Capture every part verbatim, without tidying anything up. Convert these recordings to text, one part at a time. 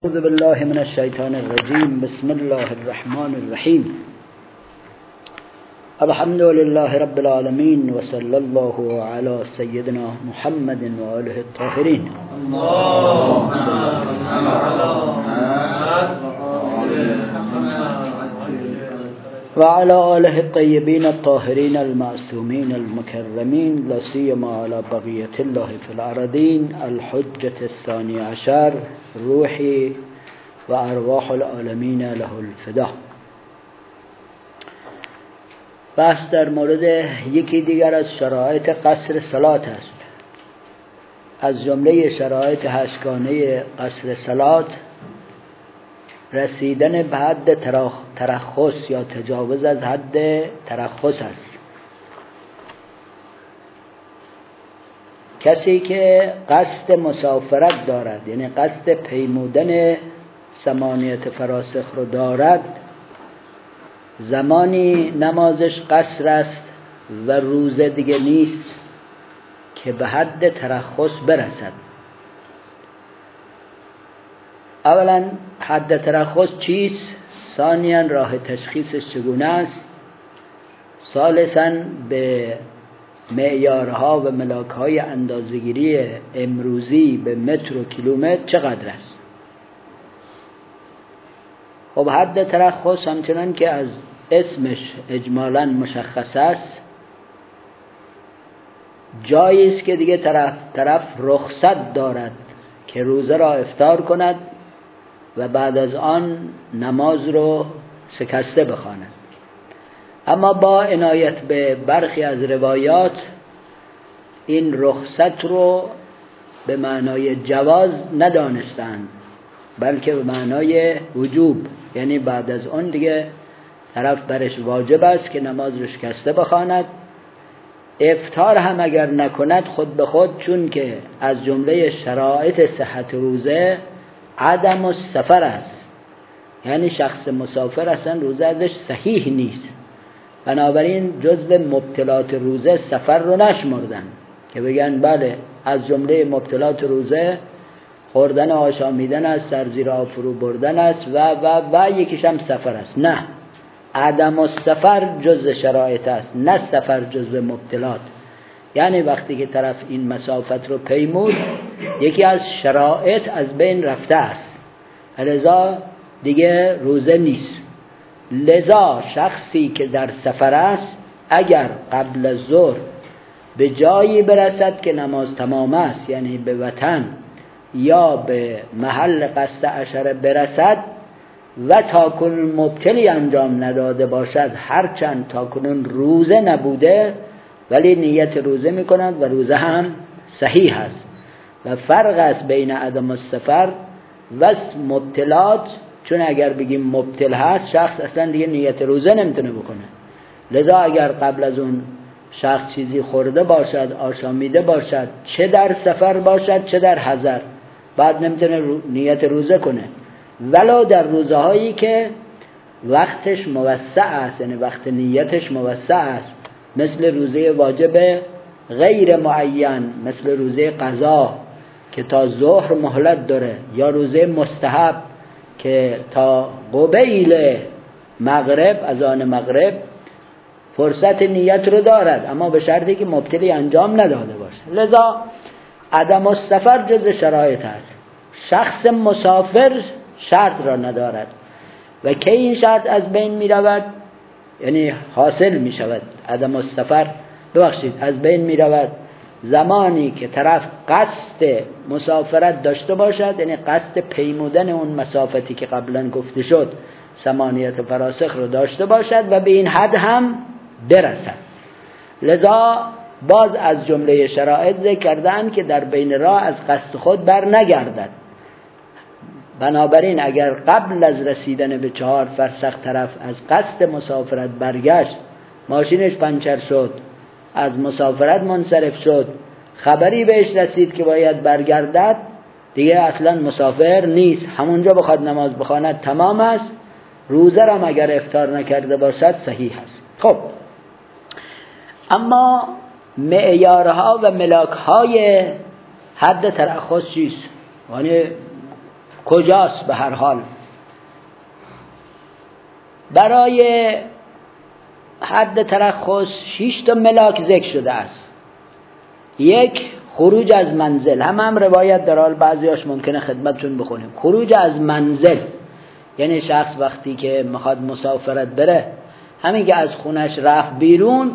أعوذ بالله من الشيطان الرجيم. بسم الله الرحمن الرحيم. الحمد لله رب العالمين وصلى الله على سيدنا محمد وآله الطاهرين. اللهم صل على وعلى آله الطيبين الطاهرين المعصومين المكرمين، لا سيما على بقية الله في الأرضين الحجة الثاني عشر روحي وأرواح العالمين له الفدا. بحث در مورد یکی دیگر از شرایط قصر صلات است. از جمله شرایط هشتگانه قصر صلات رسیدن به حد ترخص یا تجاوز از حد ترخص است. کسی که قصد مسافرت دارد، یعنی قصد پیمودن ثمانیت فراسخ رو دارد، زمانی نمازش قصر است و روز دیگه نیست که به حد ترخص برسد. اولا حد ترخص چیست؟ ثانیاً راه تشخیصش چگونه است؟ ثالثاً به معیارها و ملاکهای اندازه‌گیری امروزی به متر و کیلومتر چقدر است؟ خب حد ترخص همچنان که از اسمش اجمالاً مشخص است، جایی است که دیگه طرف طرف رخصت دارد که روزه را افطار کند و بعد از آن نماز رو شکسته بخواند. اما با عنایت به برخی از روایات این رخصت رو به معنای جواز ندانستند، بلکه به معنای وجوب، یعنی بعد از آن دیگه طرف برش واجب است که نماز رو شکسته بخواند. افطار هم اگر نکند خود به خود، چون که از جمله شرایط صحت روزه عدم السفر است، یعنی شخص مسافر اصلا روزه ازش صحیح نیست، بنابراین جزو مبطلات روزه سفر رو نشمردن که بگن بله از جمله مبطلات روزه خوردن و آشامیدن است، سر زیر آب فرو بردن است و و و یکیش هم سفر است. نه، عدم السفر جزو شرایط است، نه سفر جزو مبطلات. یعنی وقتی که طرف این مسافت رو پیمود، یکی از شرایط از بین رفته است، لذا دیگه روزه نیست. لذا شخصی که در سفر است اگر قبل از ظهر به جایی برسد که نماز تمام است، یعنی به وطن یا به محل قصد عشره برسد و تاکنون مبتلی انجام نداده باشد، هرچند تاکنون روزه نبوده ولی نیت روزه میکند و روزه هم صحیح است. و فرق است بین عدم السفر و مبتلات، چون اگر بگیم مبتل هست شخص اصلا دیگه نیت روزه نمیتونه بکنه. لذا اگر قبل از اون شخص چیزی خورده باشد، آشامیده باشد، چه در سفر باشد چه در حضر، بعد نمیتونه رو... نیت روزه کنه. ولو در روزه هایی که وقتش موسع است، یعنی وقت نیتش موسع است، مثل روزه واجب غیر معین، مثل روزه قضا که تا ظهر مهلت داره، یا روزه مستحب که تا قبیل مغرب، اذان مغرب فرصت نیت رو دارد، اما به شرطی که مبتلی انجام نداده باشه. لذا عدم السفر جز شرایط است. شخص مسافر شرط را ندارد و که این شرط از بین می رود، یعنی حاصل می شود عدم السفر، ببخشید از بین می رود زمانی که طرف قصد مسافرت داشته باشد، یعنی قصد پیمودن اون مسافتی که قبلا گفته شد ثمانیت فراسخ رو داشته باشد و به این حد هم برسد. لذا باز از جمله شرایط ذکر کردن که در بین راه از قصد خود بر نگردد. بنابراین اگر قبل از رسیدن به چهار فرسخ طرف از قصد مسافرت برگشت، ماشینش پنچر شد، از مسافرت منصرف شد، خبری بهش رسید که باید برگردد، دیگه اصلا مسافر نیست، همونجا بخواد نماز بخواند تمام است. روزه را اگر افطار نکرده باشد صحیح است. خب اما معیارها و ملاکهای حد ترخص چیست؟ یعنی کجاست؟ به هر حال برای حد ترخص شش تا ملاک ذکر شده است. یک، خروج از منزل، هم هم روایت در حال بعضیاش ممکنه خدمتتون بخونیم. خروج از منزل یعنی شخص وقتی که میخواد مسافرت بره، همین که از خونش رفت بیرون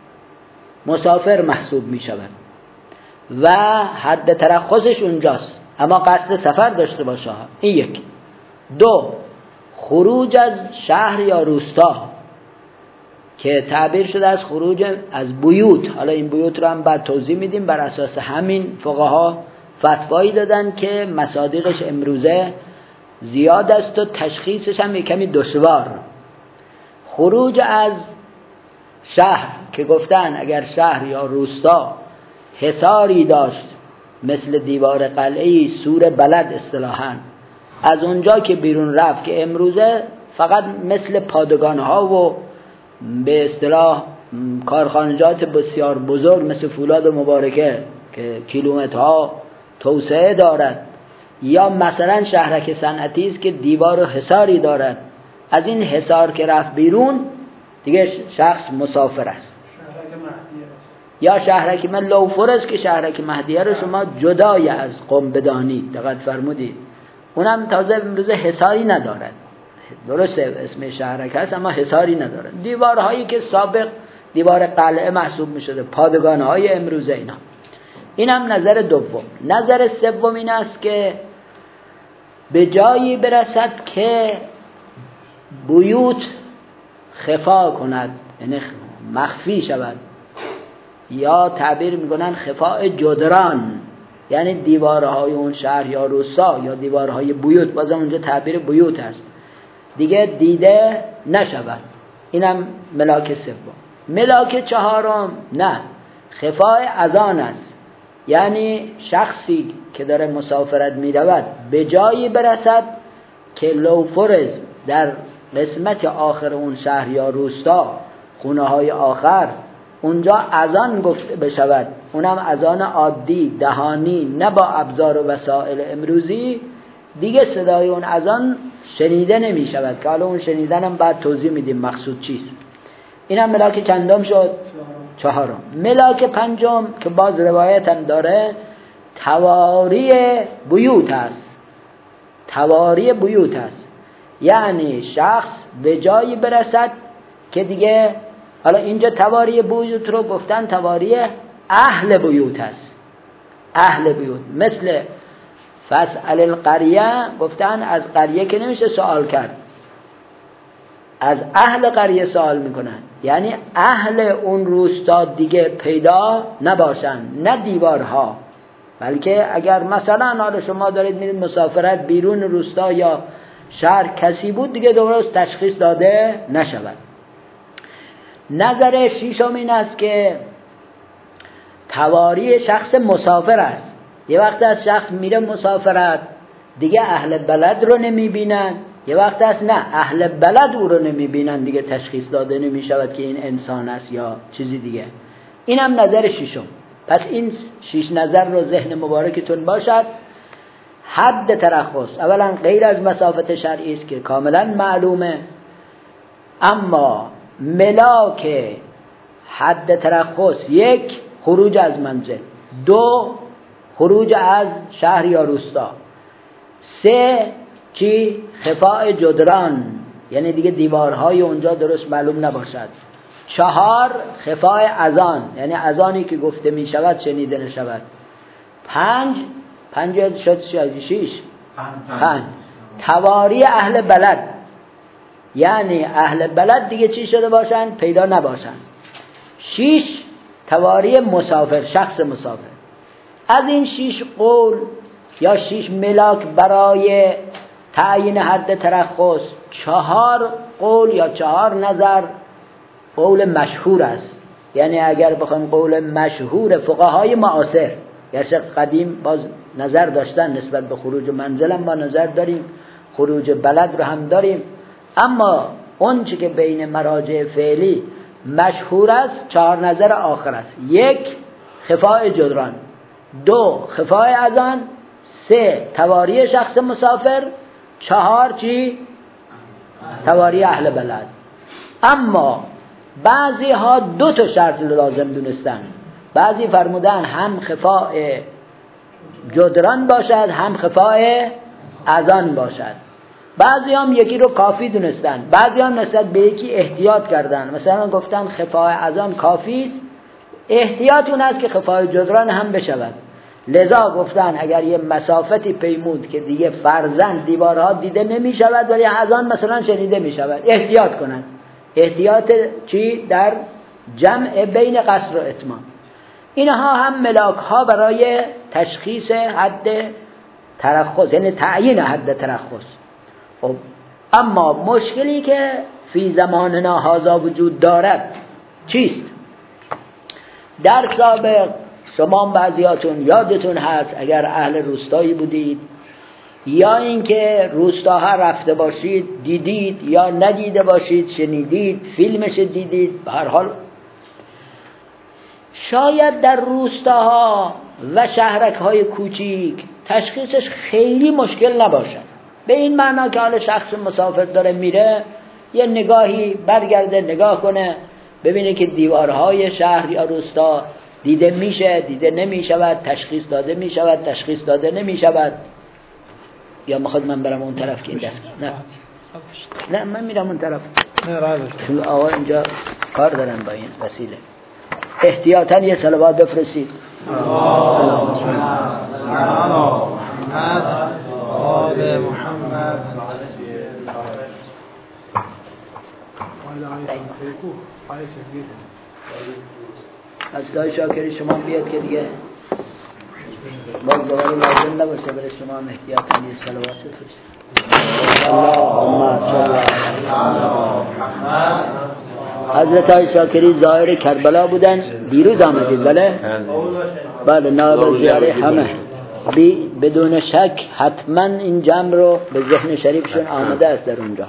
مسافر محسوب میشود و حد ترخصش اونجاست، اما قصد سفر داشته باشه. این یک. دو، خروج از شهر یا روستا که تعبیر شده از خروج از بیوت. حالا این بیوت رو هم بعد توضیح میدیم. بر اساس همین فقها فتوایی دادن که مصادیقش امروزه زیاد است و تشخیصش هم کمی دشوار. خروج از شهر که گفتن اگر شهر یا روستا حصاری داشت مثل دیوار قلعه‌ای، سور بلد اصطلاحاً، از اونجا که بیرون رفت که امروزه فقط مثل پادگان‌ها و به اصطلاح کارخانجات بسیار بزرگ مثل فولاد و مبارکه که کیلومترها توسعه دارد، یا مثلا شهرک صنعتی است که دیوار و حصاری دارد، از این حصار که رفت بیرون دیگه شخص مسافر است. یا شهرک من لوفر است که شهرک مهدیه رو شما جدای از قم بدانید، دقت فرمودید، اونم تازه امروزه حصاری ندارد. درسته اسم شهرک هست اما حصاری ندارد. دیوارهایی که سابق دیوار قلعه محسوب می شده، پادگانهای امروزه اینا. این هم نظر دوم. نظر سوم این است که به جایی برسد که بیوت خفا کند، یعنی مخفی شود، یا تعبیر میکنن خفاء جدران، یعنی دیوارهای اون شهر یا روستا یا دیوارهای بیوت، بازم اونجا تعبیر بیوت هست، دیگه دیده نشود. اینم ملاک سوم. ملاک چهارم نه، خفاء اذان است، یعنی شخصی که داره مسافرت میرود به جایی برسد که لوفرز در قسمت آخر اون شهر یا روستا، خونه های آخر، اونجا اذان گفته بشود، اونم اذان عادی دهانی، نه با ابزار و وسایل امروزی، دیگه صدای اون اذان شنیده نمی شود که حالا اون شنیدن هم بعد توضیح میدیم مقصود چیست. اینم ملاک چندم شد؟ چهارم. ملاک پنجم که باز روایت هم داره، تواری بیوت است. تواری بیوت است یعنی شخص به جایی برسد که دیگه، حالا اینجا تواری بیوت رو گفتن تواری اهل بیوت است. اهل بیوت مثل فاسأل القریه، گفتن از قریه که نمیشه سوال کرد، از اهل قریه سوال میکنن، یعنی اهل اون روستا دیگه پیدا نباشن، نه دیوارها، بلکه اگر مثلا حالا شما دارید میرید مسافرت بیرون روستا یا شهر کسی بود، دیگه درست تشخیص داده نشود. نظر شیشم این است که تواری شخص مسافر است. یه وقت از شخص میره مسافرت دیگه اهل بلد رو نمیبینن، یه وقت از نه اهل بلد او رو نمیبینن، دیگه تشخیص داده نمیشود که این انسان است یا چیزی دیگه. اینم نظر ششم. پس این شش نظر رو ذهن مبارکتون باشد. حد ترخص اولا غیر از مسافت شرعی است که کاملا معلومه، اما ملاک حد ترخص یک، خروج از منزل، دو، خروج از شهر یا روستا، سه، چی؟ خفاء جدران، یعنی دیگه دیوارهای اونجا درست معلوم نباشد، چهار، خفاء اذان، یعنی اذانی که گفته می شود شنیده نشود، پنج، پنج شد شیش، پنج، تواری اهل بلد، یعنی اهل بلد دیگه چی شده باشن؟ پیدا نباشن. شیش، تواری مسافر، شخص مسافر. از این شیش قول یا شیش ملاک برای تعیین حد ترخص، چهار قول یا چهار نظر قول مشهور است. یعنی اگر بخوام قول مشهور فقهای معاصر، گرچه قدیم باز نظر داشتن نسبت به خروج منزل هم ما نظر داریم، خروج بلد رو هم داریم، اما اون چی که بین مراجع فعلی مشهور است چهار نظر آخر است. یک، خفاء جدران، دو، خفاء اذان، سه تواری شخص مسافر، چهار چی؟ تواری اهل بلد. اما بعضی ها دو تا شرط لازم دونستن. بعضی فرمودن هم خفاء جدران باشد هم خفاء اذان باشد. بعضی هم یکی رو کافی دونستن، بعضی هم نسبت به یکی احتیاط کردن. مثلا گفتن خفاء اذان کافی است، احتیاط اون است که خفاء جدران هم بشود. لذا گفتن اگر یه مسافتی پیمود که دیگه فرضاً دیوارها دیده نمی شود ولی اذان مثلا شنیده می شود، احتیاط کنند. احتیاط چی؟ در جمع بین قصر و اتمام. اینها هم ملاک ها برای تشخیص حد ترخص، یعنی تعیین حد ترخص. خب اما مشکلی که فی زماننا هذا وجود دارد چیست؟ در سابق شما بعضیاتون یادتون هست اگر اهل روستایی بودید یا اینکه روستاها رفته باشید دیدید یا ندیده باشید شنیدید فیلمش دیدید، به هر حال شاید در روستاها و شهرک های کوچیک تشخیصش خیلی مشکل نباشد، به این معنا که حالا شخص مسافر داره میره یه نگاهی برگرده نگاه کنه ببینه که دیوارهای شهر یا روستا دیده میشه دیده نمیشود، تشخیص داده میشود تشخیص داده نمیشود. یا میخواد من برم اون طرف که این دست نه نه من میرم اون طرف، چون آقا اینجا کار دارن با این وسیله. احتیاطاً یه صلوات بفرستید. از دای شاکری شما بیاد که دیگه باز دوباره لازم نباشه برای شما هم احتیاطاً یه صلوات بفرستید. اللهم صل علی محمد. حضرت های شاکری ظاهر کربلا بودن، دیروز آمدید بله؟ بله نائب زیاره همه بی بدون شک حتما این جمع رو به ذهن شریفشون آمده است در اونجا.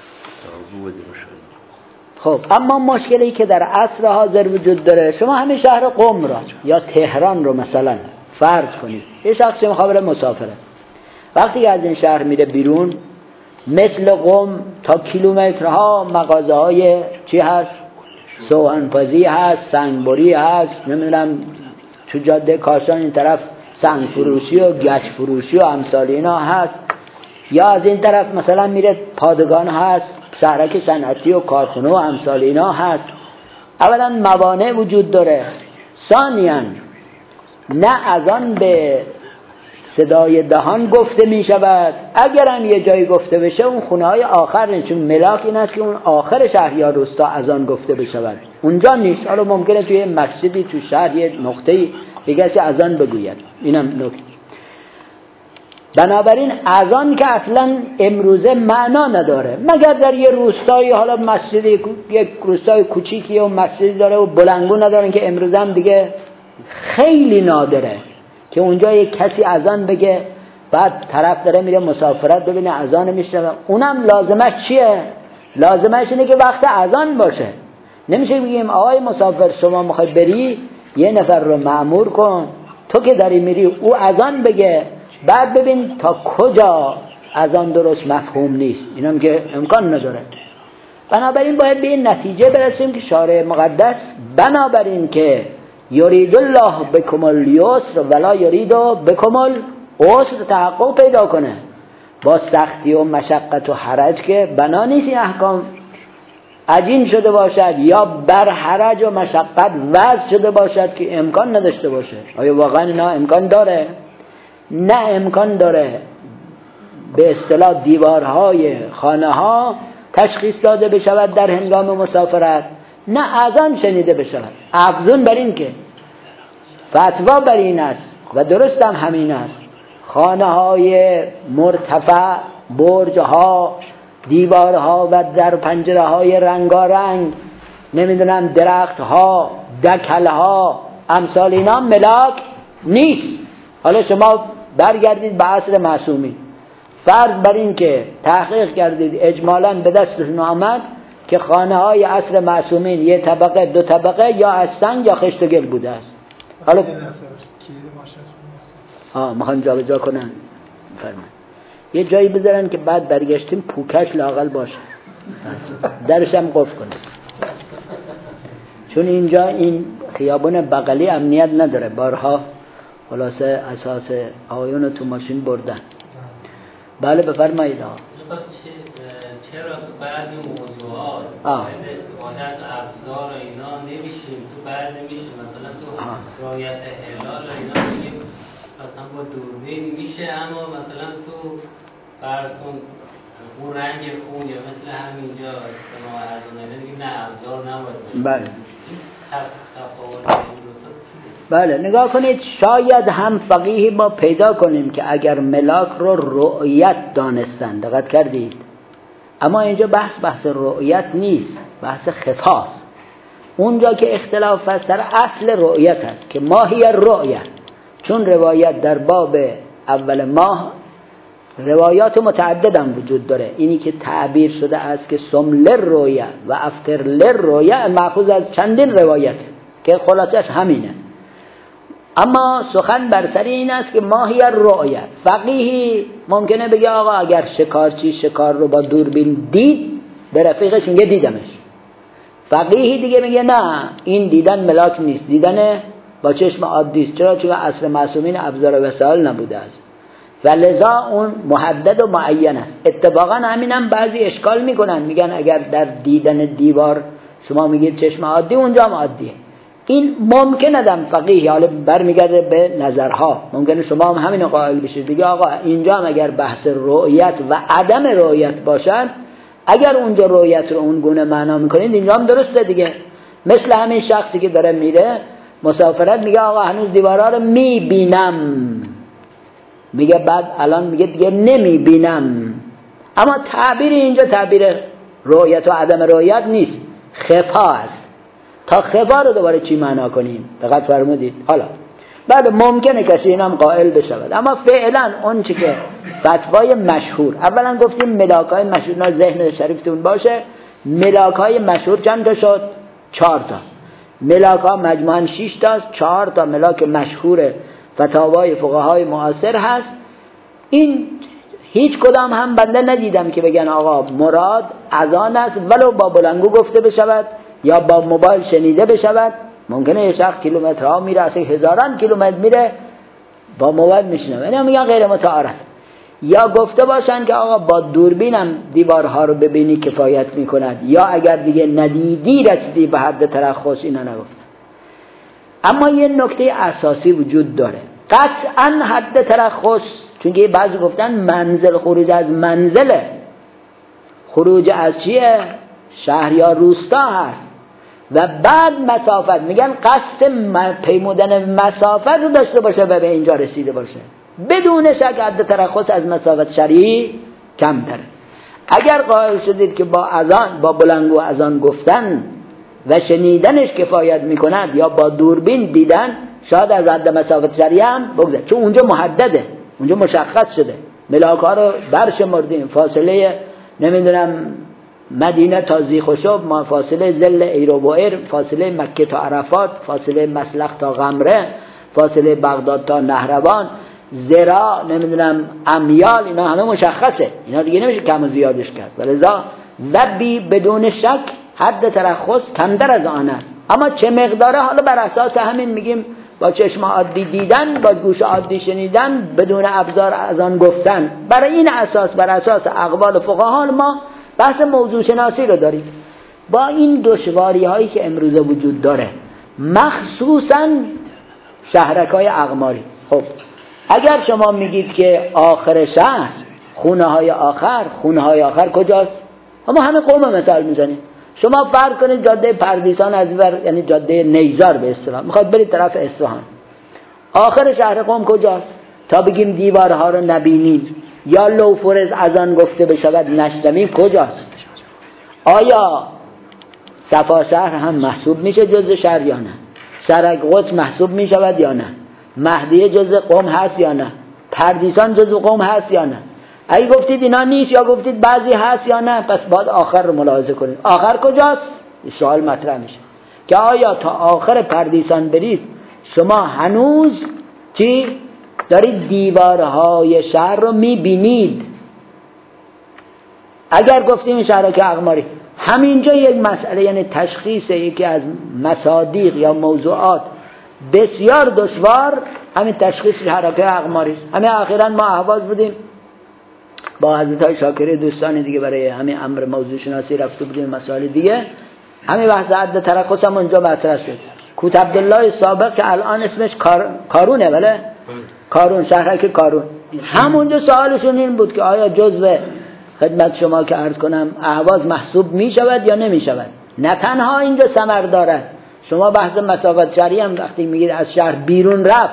خب اما مشکلی که در عصر حاضر وجود داره، شما همین شهر قم را یا تهران رو مثلا فرض کنید، یه شخصی مخابره مسافره، وقتی از این شهر میره بیرون مثل قم تا کیلومترها مغازه های چی هست؟ سوهنپزی هست، سنگبری هست، نمیدونم تو جاده کاشان این طرف سنگ فروشی و گچ فروشی و امثال اینا هست، یا از این طرف مثلا میره پادگان هست، شهرک صنعتی و کارخونه و امثال اینا هست. اولا موانع وجود داره، ثانیاً نه از آن به صدای دهان گفته می شود، اگرم یه جایی گفته بشه اون خونه های آخر نیست، چون ملاک این است که اون آخر شهر یا روستا از آن گفته بشود، اونجا نیست. حالا ممکنه توی مسجدی تو شهر یه نقطه‌ای دیگه از آن بگوید، اینم نکته. بنابراین از آن که اصلا امروزه معنا نداره مگر در یه روستایی، حالا مسجدی یک روستای کوچیکی و مسجدی داره و بلنگو ندارن که امروزه هم دیگه خیلی نادره که اونجا یک کسی اذان بگه بعد طرف داره میره مسافرت ببینه اذان میشنوه. اونم لازمش چیه؟ لازمش اینه که وقت اذان باشه. نمیشه بگیم آقای مسافر شما میخوای بری یه نفر رو مأمور کن، تو که داری میری او اذان بگه بعد ببین تا کجا اذان درست مفهوم نیست، اینم که امکان نداره. بنابراین باید به این نتیجه برسیم که شارع مقدس بنابراین که یرید الله بکم الیسر ولا یرید بکم العسر تحقق پیدا کنه، با سختی و مشقت و حرج که بنا نیست این احکام عجین شده باشد یا بر حرج و مشقت وضع شده باشد که امکان نداشته باشه. آیا واقعا اینا امکان داره؟ نه امکان داره. به اصطلاح دیوارهای خانه ها تشخیص داده بشود در هنگام مسافرت، نه اذان شنیده بشود. افزون بر این که فتوا بر این است و درست هم همین است، خانه های مرتفع، برج ها، دیوارها و در پنجره های رنگارنگ، نمیدونم درخت ها، دکل ها، امثال اینا ملاک نیست. حالا شما برگردید به عصر معصومین، فرض بر این که تحقیق کردید اجمالاً به دستتون آمد که خانه های عصر معصومین یه طبقه دو طبقه یا از سنگ یا خشت و گل بوده است. حالا آه میخوان جا به جا کنن بفرمایید. یه جایی بذارن که بعد برگشتیم پوکش لااقل باشه، درش هم قفل کنه، چون اینجا این خیابون بغلی امنیت نداره. بارها خلاصه اساس آقایون تو ماشین بردن. بله بفرمایید. چرا تو بعضی موضوعات استفاده از ابزار و اینا نمیشیم، تو بعضی میشه، مثلا تو رعایت هلال و اینا میگیم مثلا با دوربین میشه، اما مثلا تو فرض کن اون رنگ خون یا مثل همینجا استماع ارزانه میگیم نه ابزار نباید. بله بله نگاه کنید، شاید هم فقیهی ما پیدا کنیم که اگر ملاک رو رؤیت دانستن، دقت کردید؟ اما اینجا بحث بحث رؤیت نیست، بحث خفاست. اونجا که اختلاف هست در اصل رؤیت هست که ماهی رؤیت، چون روایت در باب اول ماه روایات متعدد هم وجود داره. اینی که تعبیر شده است که سم للرؤیا و افطر للرؤیا مأخوذ از چندین روایت که خلاصش همینه. اما سخن بر سر این است که ماهی رؤیت. فقیهی ممکنه بگه آقا اگر شکارچی شکار رو با دوربین دید، به رفیقش میگه دیدمش. فقیهی دیگه میگه نه، این دیدن ملاک نیست، دیدن با چشم عادی است. چرا؟ چون اصل معصومین ابزار و وسایل نبوده است و لذا اون محدد و معین است. اتفاقا همینم بعضی اشکال میکنن، میگن اگر در دیدن دیوار شما میگید چشم عادی، اونجا هم عادیه. این ممکن ندم فقیه، حالا برمیگرده به نظرها، ممکنه شما هم همین قائل بشید دیگه آقا اینجا هم اگر بحث رؤیت و عدم رؤیت باشد، اگر اونجا رؤیت رو اون گونه معنا میکنید اینجا هم درسته دیگه. مثل همین شخصی که داره میره مسافرت، میگه آقا هنوز دیوارها رو میبینم، میگه بعد الان میگه دیگه نمیبینم. اما تعبیر اینجا تعبیر رؤیت و عدم رؤیت نیست، خفا است. تا خفا رو دوباره چی معنا کنیم؟ دقت فرمودید؟ حالا بعد ممکنه کسی اینم قائل بشود، اما فعلا اون چی که فتوای مشهور، اولا گفتیم ملاکای مشهور، نه ذهن شریفتون باشه، ملاکای مشهور چند تا شد؟ چهار تا. ملاکا مجموعاً شش تا است، چهار تا ملاک مشهور فتاوای فقهای معاصر هست. این هیچ کدام هم بنده ندیدم که بگن آقا مراد اذان است ولو با بلنگو گفته بشود یا با موبایل شنیده بشود. ممکنه یه شخص کیلومترها میره، اصلا هزاران کیلومتر میره با موبایل میشنوه، اینا میگن غیر متعارف. یا گفته باشن که آقا با دوربینم دیوارها رو ببینی کفایت میکند، یا اگر دیگه ندیدی رسیدی به حد ترخص، اینا نگفتن. اما یه نکته اساسی وجود داره، قطعا حد ترخص، چون که بعضی گفتن منزل خروج از منزله، خروج از چیه؟ شهر یا روستا هست و بعد مسافت، میگن قصد پیمودن مسافت رو داشته باشه و به اینجا رسیده باشه. بدون شک حد ترخص از مسافت شرعی کم تره. اگر قائل شدید که با اذان، با بلنگو اذان گفتن و شنیدنش کفایت میکند یا با دوربین دیدن، شاید از حد مسافت شرعی هم بگذره، چون اونجا محدده، اونجا مشخص شده. ملاک ها رو برشمردیم، فاصله نمیدونم مدینه تا زیخوشب، ما فاصله زل ایروبوئر، فاصله مکه تا عرفات، فاصله مسلخ تا غمره، فاصله بغداد تا نهروان، زراع، نمیدونم امیال، اینا همه مشخصه، اینا دیگه نمیشه کم و زیادش کرد. ولذا وبی بدون شک حد ترخص کمتر از آن است. اما چه مقداره؟ حالا بر اساس همین میگیم با چشم عادی دیدن، با گوش عادی شنیدن، بدون ابزار از آن گفتن. برای این اساس، بر اساس اقوال فقها ما بحث موضوع شناسی رو داریم. با این دشواری هایی که امروزه وجود داره، مخصوصا شهرکای اقماری. خب اگر شما میگید که آخر شهر خونه های آخر، خونه های آخر کجاست؟ اما همه قوم مثال میزنید. شما فرض کنید جاده پردیسان از ور، یعنی جاده نیزار به اصطلاح، میخواد برید طرف اصفهان، آخر شهر قم کجاست؟ تا بگیم دیوارها رو نبینید یا لوفرز از آن گفته بشود نشنویم، کجاست؟ آیا صفا شهر هم محسوب میشه جز شهر یا نه؟ شرق قدس محسوب میشود یا نه؟ مهدیه جز قم هست یا نه؟ پردیسان جز قم هست یا نه؟ اگه گفتید اینا نیست یا گفتید بعضی هست یا نه، پس باید آخر رو ملاحظه کنید. آخر کجاست؟ سوال مطرح میشه که آیا تا آخر پردیسان برید شما هنوز چی؟ دارید دیوارهای شهر رو میبینید. اگر گفتیم این شهرک اقماری، همینجا یک مسئله، یعنی تشخیص یکی از مصادیق یا موضوعات بسیار دشوار، همین تشخیص شهرک اقماری است. همین اخیراً ما اهواز بودیم با حضرت های شاکری دوستان دیگه، برای همین امر موضوع شناسی رفته بودیم، مسائل دیگه، همین بحث عد ترخص هم اونجا مطرح شد. کوت عبدالله سابق که الان اسمش کار... کارونه، بله کارون، شهرک کارون، همونجا سوالشون این بود که آیا جزء خدمت شما که عرض کنم اهواز محسوب می شود یا نمی شود. نه تنها اینجا ثمر دارد، شما بحث مسافت شهری هم وقتی میگید از شهر بیرون رفت،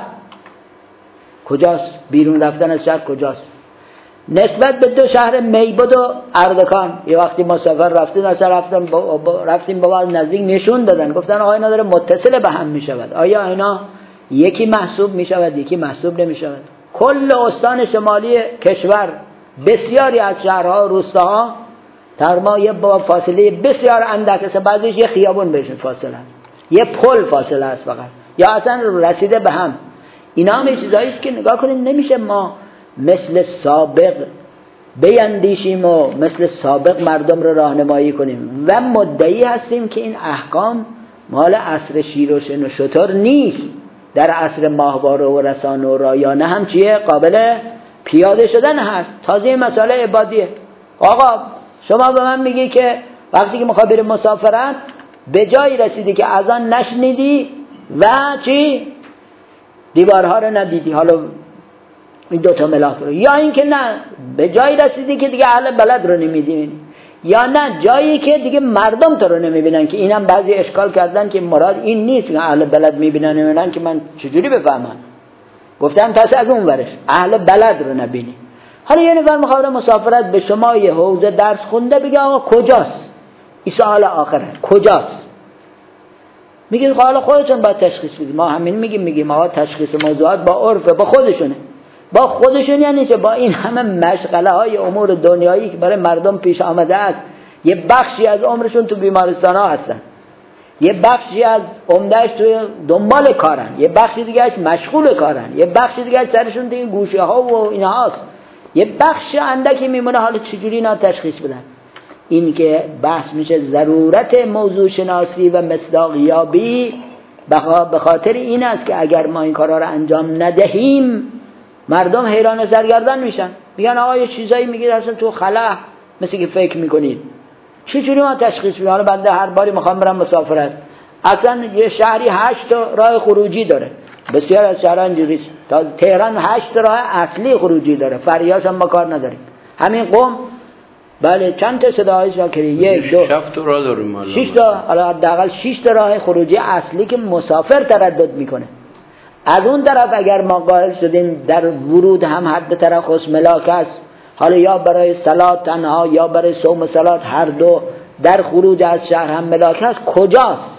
کجاست بیرون رفتن از شهر کجاست؟ نسبت به دو شهر میبد و اردکان یه وقتی مسافر رفتیم، اصلا رفتم با با رفتیم با بعض نزدیک نشون دادن، گفتن آقا اینا داره متصل به هم می شود، آیا اینا یکی محسوب می شود یکی محسوب نمی شود؟ کل استان شمالی کشور بسیاری از شهرها و روستاها تقریبا یه با فاصله بسیار اندک است، بعضیش یه خیابون بهشون فاصله است، یه پل فاصله است فقط، یا اصلا رسیده به هم. اینا هم چیزایی است که نگاه کنید نمیشه ما مثل سابق بیندیشیم و مثل سابق مردم رو راهنمایی کنیم و مدعی هستیم که این احکام مال عصر شیر و شن و شتر نیست، در عصر ماهواره و رسانه و رایانه هم چیه قابل پیاده شدن هست. تازه مسئله عبادیه. آقا شما به من میگی که وقتی که میخوای بری مسافرت به جایی رسیدی که اذان نشنیدی و چی دیوارها رو ندیدی، حالا این دوتا ملاک رو، یا اینکه نه به جایی رسیدی که دیگه اهل بلد رو نمیدی، یا نه جایی که دیگه مردم تو رو نمیبینن، که اینم بعضی اشکال کردن که مراد این نیست که اهل بلد میبینن نمیبینن، که من چجوری بفهمم؟ گفتم پس از اون ورش اهل بلد رو نبینی. حالا یه نفر میخواد مسافرت به شما یه حوزه درس خونده بگه آقا کجاست این سوال آخره، کجاست؟ میگید حالا خودتون باید تشخیص بدید. ما همین میگیم میگیم آقا تشخیص موضوعات با عرفه، با خودشونه، با خودشون، یعنی چه؟ با این همه مشغله های امور دنیایی که برای مردم پیش آمده است. یه بخشی از عمرشون تو بیمارستان ها هستن، یه بخشی از عمدهش توی دنبال کارن، یه بخشی دیگهش مشغول کارن، یه بخشی دیگهش سرشون توی گوشه ها و اینها هست، یه بخش اندکی میمونه. حالا چجوری اینا تشخیص بدن؟ این که بحث میشه ضرورت موضوع شناسی و مصداقیابی به خاطر این است که اگر ما این کارا رو انجام ندهیم مردم حیران و سرگردان میشن، میگن آقا یه چیزایی میگید اصلا تو خلا مثل که فکر میکنید، چجوری ما تشخیص بدیم؟ حالا بنده هر باری میخوام برم مسافرت، اصلا یه شهری هشت راه خروجی داره، بسیار از شهرها اینجوریه، تا تهران هشت راه اصلی خروجی داره، فریاش هم ما کار نداریم. همین قم بله چند تا صداهای شاکری، یک دو شش تا راه داریم، شش تا، حالا حداقل شش تا راه خروجی اصلی که مسافر تردد میکنه. از اون طرف اگر ما قائل شدیم در ورود هم حد ترخص ملاک است، حالا یا برای صلات تنها یا برای صوم صلات هر دو، در خروج از شهر هم ملاک است، کجاست؟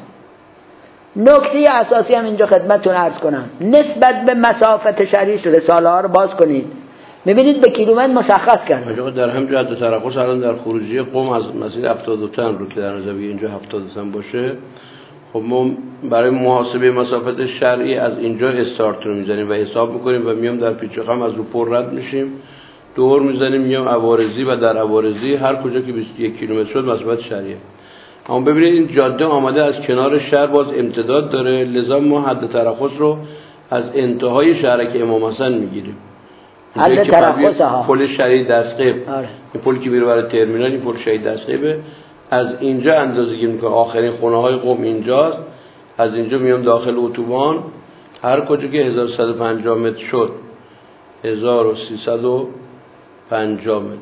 نکته اساسی هم اینجا خدمتتون عرض کنم، نسبت به مسافت شهریش رساله ها رو باز کنید، میبینید به کیلومتر مشخص کرده. در همین حد ترخص الان در خروجی قم از مسیر هفتاد و تن رو که در زاویه اینجا هفتاد تن باشه، خب ما برای محاسبه مسافت شرعی از اینجا استارت رو میزنیم و حساب میکنیم و میام در پیچ و خم از رو پر رد میشیم، دور میزنیم میام عوارضی و در عوارضی هر کجا که بیست و یک کیلومتر شد مسافت شرعیه. اما ببینید این جاده آمده از کنار شهر باز امتداد داره، لذا ما حد ترخص رو از انتهای شهرک امام حسن میگیریم. حد ترخص ها پل شهید دستقیب، این پل که میره برای ترمینال، این پل شهید دستقیبه، از اینجا اندازه‌گیری میکنه، آخرین خونه های قم اینجاست، از اینجا میام داخل اتوبان، هر کجا که هزار و صد و پنجاه متر شد هزار و سیصد و پنجاه متر.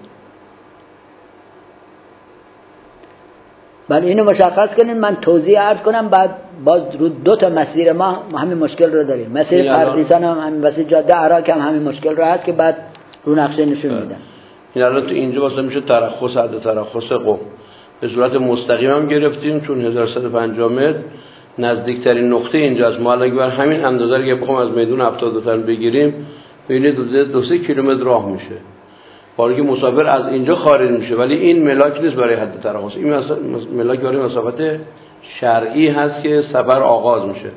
بله اینو مشخص کنین، من توضیح عرض کنم، بعد باز رو دو تا مسیر ما همین مشکل رو داریم، مسیر پردیسان هم همین، مسیر جاده عراق هم همین مشکل رو هست که بعد رو نقشه نشون میدن. این الان تو اینجا واسه میشه ترخص، حد ترخص قم به صورت مستقیم هم گرفتیم، چون هزار و صد و پنجاه متر نزدیکترین نقطه اینجاست. ما اگه بر همین اندازه رو بخوام از میدون هفتاد و تن بگیریم، ببینید دو سه کیلومتر راه میشه، برای که مسافر از اینجا خارج میشه، ولی این ملاک نیست برای حد ترخص، این ملاک برای مسافت شرعی هست که سفر آغاز میشه.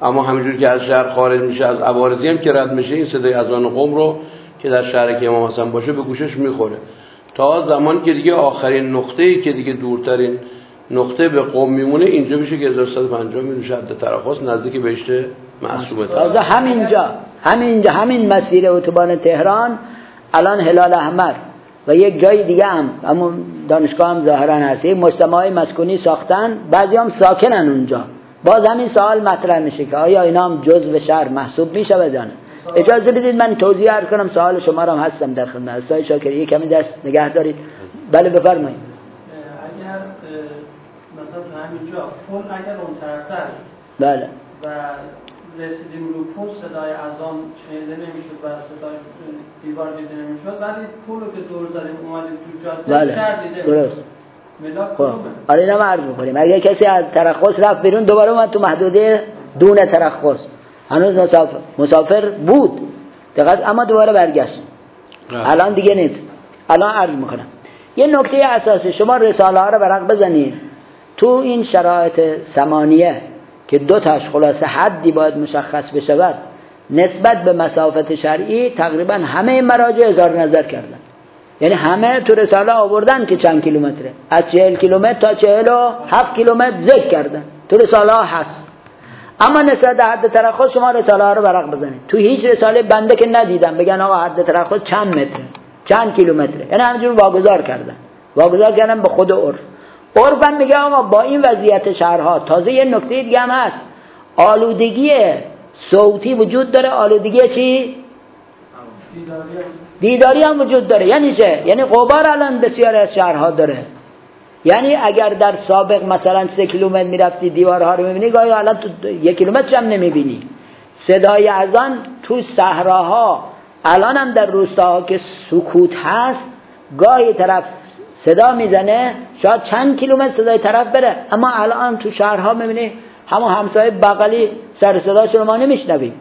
اما همینجور که از شهر خارج میشه از عوارضی هم که رد میشه این صدای اذان قم رو که در شهر که امام حسن باشه به گوشش میخوره تا زمان که دیگه آخرین نقطه‌ای که دیگه دورترین نقطه به قم میمونه اینجا میشه که هزار و صد و پنجاه میشه حد ترخص نزدیک بهشت معصومه. تازه همینجا همینجا همین مسیر اتوبان تهران الان هلال احمر و یک جای دیگه هم همون دانشگاه هم ظاهرا هست مجتمعای مسکونی ساختن، بعضی هم ساکنن اونجا. باز همین سوال مطرح میشه که آیا اینا هم جزء شهر محسوب میشه یا نه؟ اجازه بدید من توضیح عرض کنم، سوال شما رو هم هستم در خدمت. استاد شاکری کمی دست نگه دارید. بله بفرمایید. اگر مثلا تو همینجا فون اگر اون طرف بله و رسیدیم رو پول صدای اذان شنیده نمیشد و صدای دیوار دیده نمیشد، ولی پولو که دور زدیم اومدیم تو جاده بله. شهر دیده درست. ملاک خب آره اینا عرض می‌کنیم اگه کسی از ترخص رفت بیرون دوباره اومد تو محدوده دون ترخص هنوز مسافر مسافر بود دقیقاً اما دوباره برگشت الان دیگه نیست. الان عرض می‌کنم یه نکته اساسی، شما رساله ها رو برق بزنید تو این شرایط ثمانیه که دو تاش خلاصه حدی باید مشخص بشود نسبت به مسافت شرعی تقریبا همه مراجع اظهار نظر کردن، یعنی همه تو رساله آوردن که چند کیلومتره، از چهل کیلومتر تا چهل و هفت کیلومتر ذکر کردن تو رساله ها هست. اما نسبت به حد ترخص شما رساله ها رو برق بزنید، تو هیچ رساله بنده که ندیدم بگن آقا حد ترخص چند متره چند کیلومتره، یعنی همینجور واگذار کردن واگذار کردن به خود عرف. عرف هم میگه آقا با این وضعیت شهرها تازه یه نکته دیگه هم هست، آلودگی صوتی وجود داره، آلودگی چی؟ دیداری هم وجود داره. یعنی چه؟ یعنی غبار الان بسیار از شهرها داره. یعنی اگر در سابق مثلا سه کیلومتر میرفتی دیوارها رو میبینی، گاهی الان تو یک کیلومتر هم نمیبینی. صدای اذان تو صحراها الان هم در روستاها که سکوت هست گاهی طرف صدا میزنه شاید چند کیلومتر صدای طرف بره، اما الان تو شهرها میبینی همون همسایه بغلی سر صداش رو ما نمیشنویم.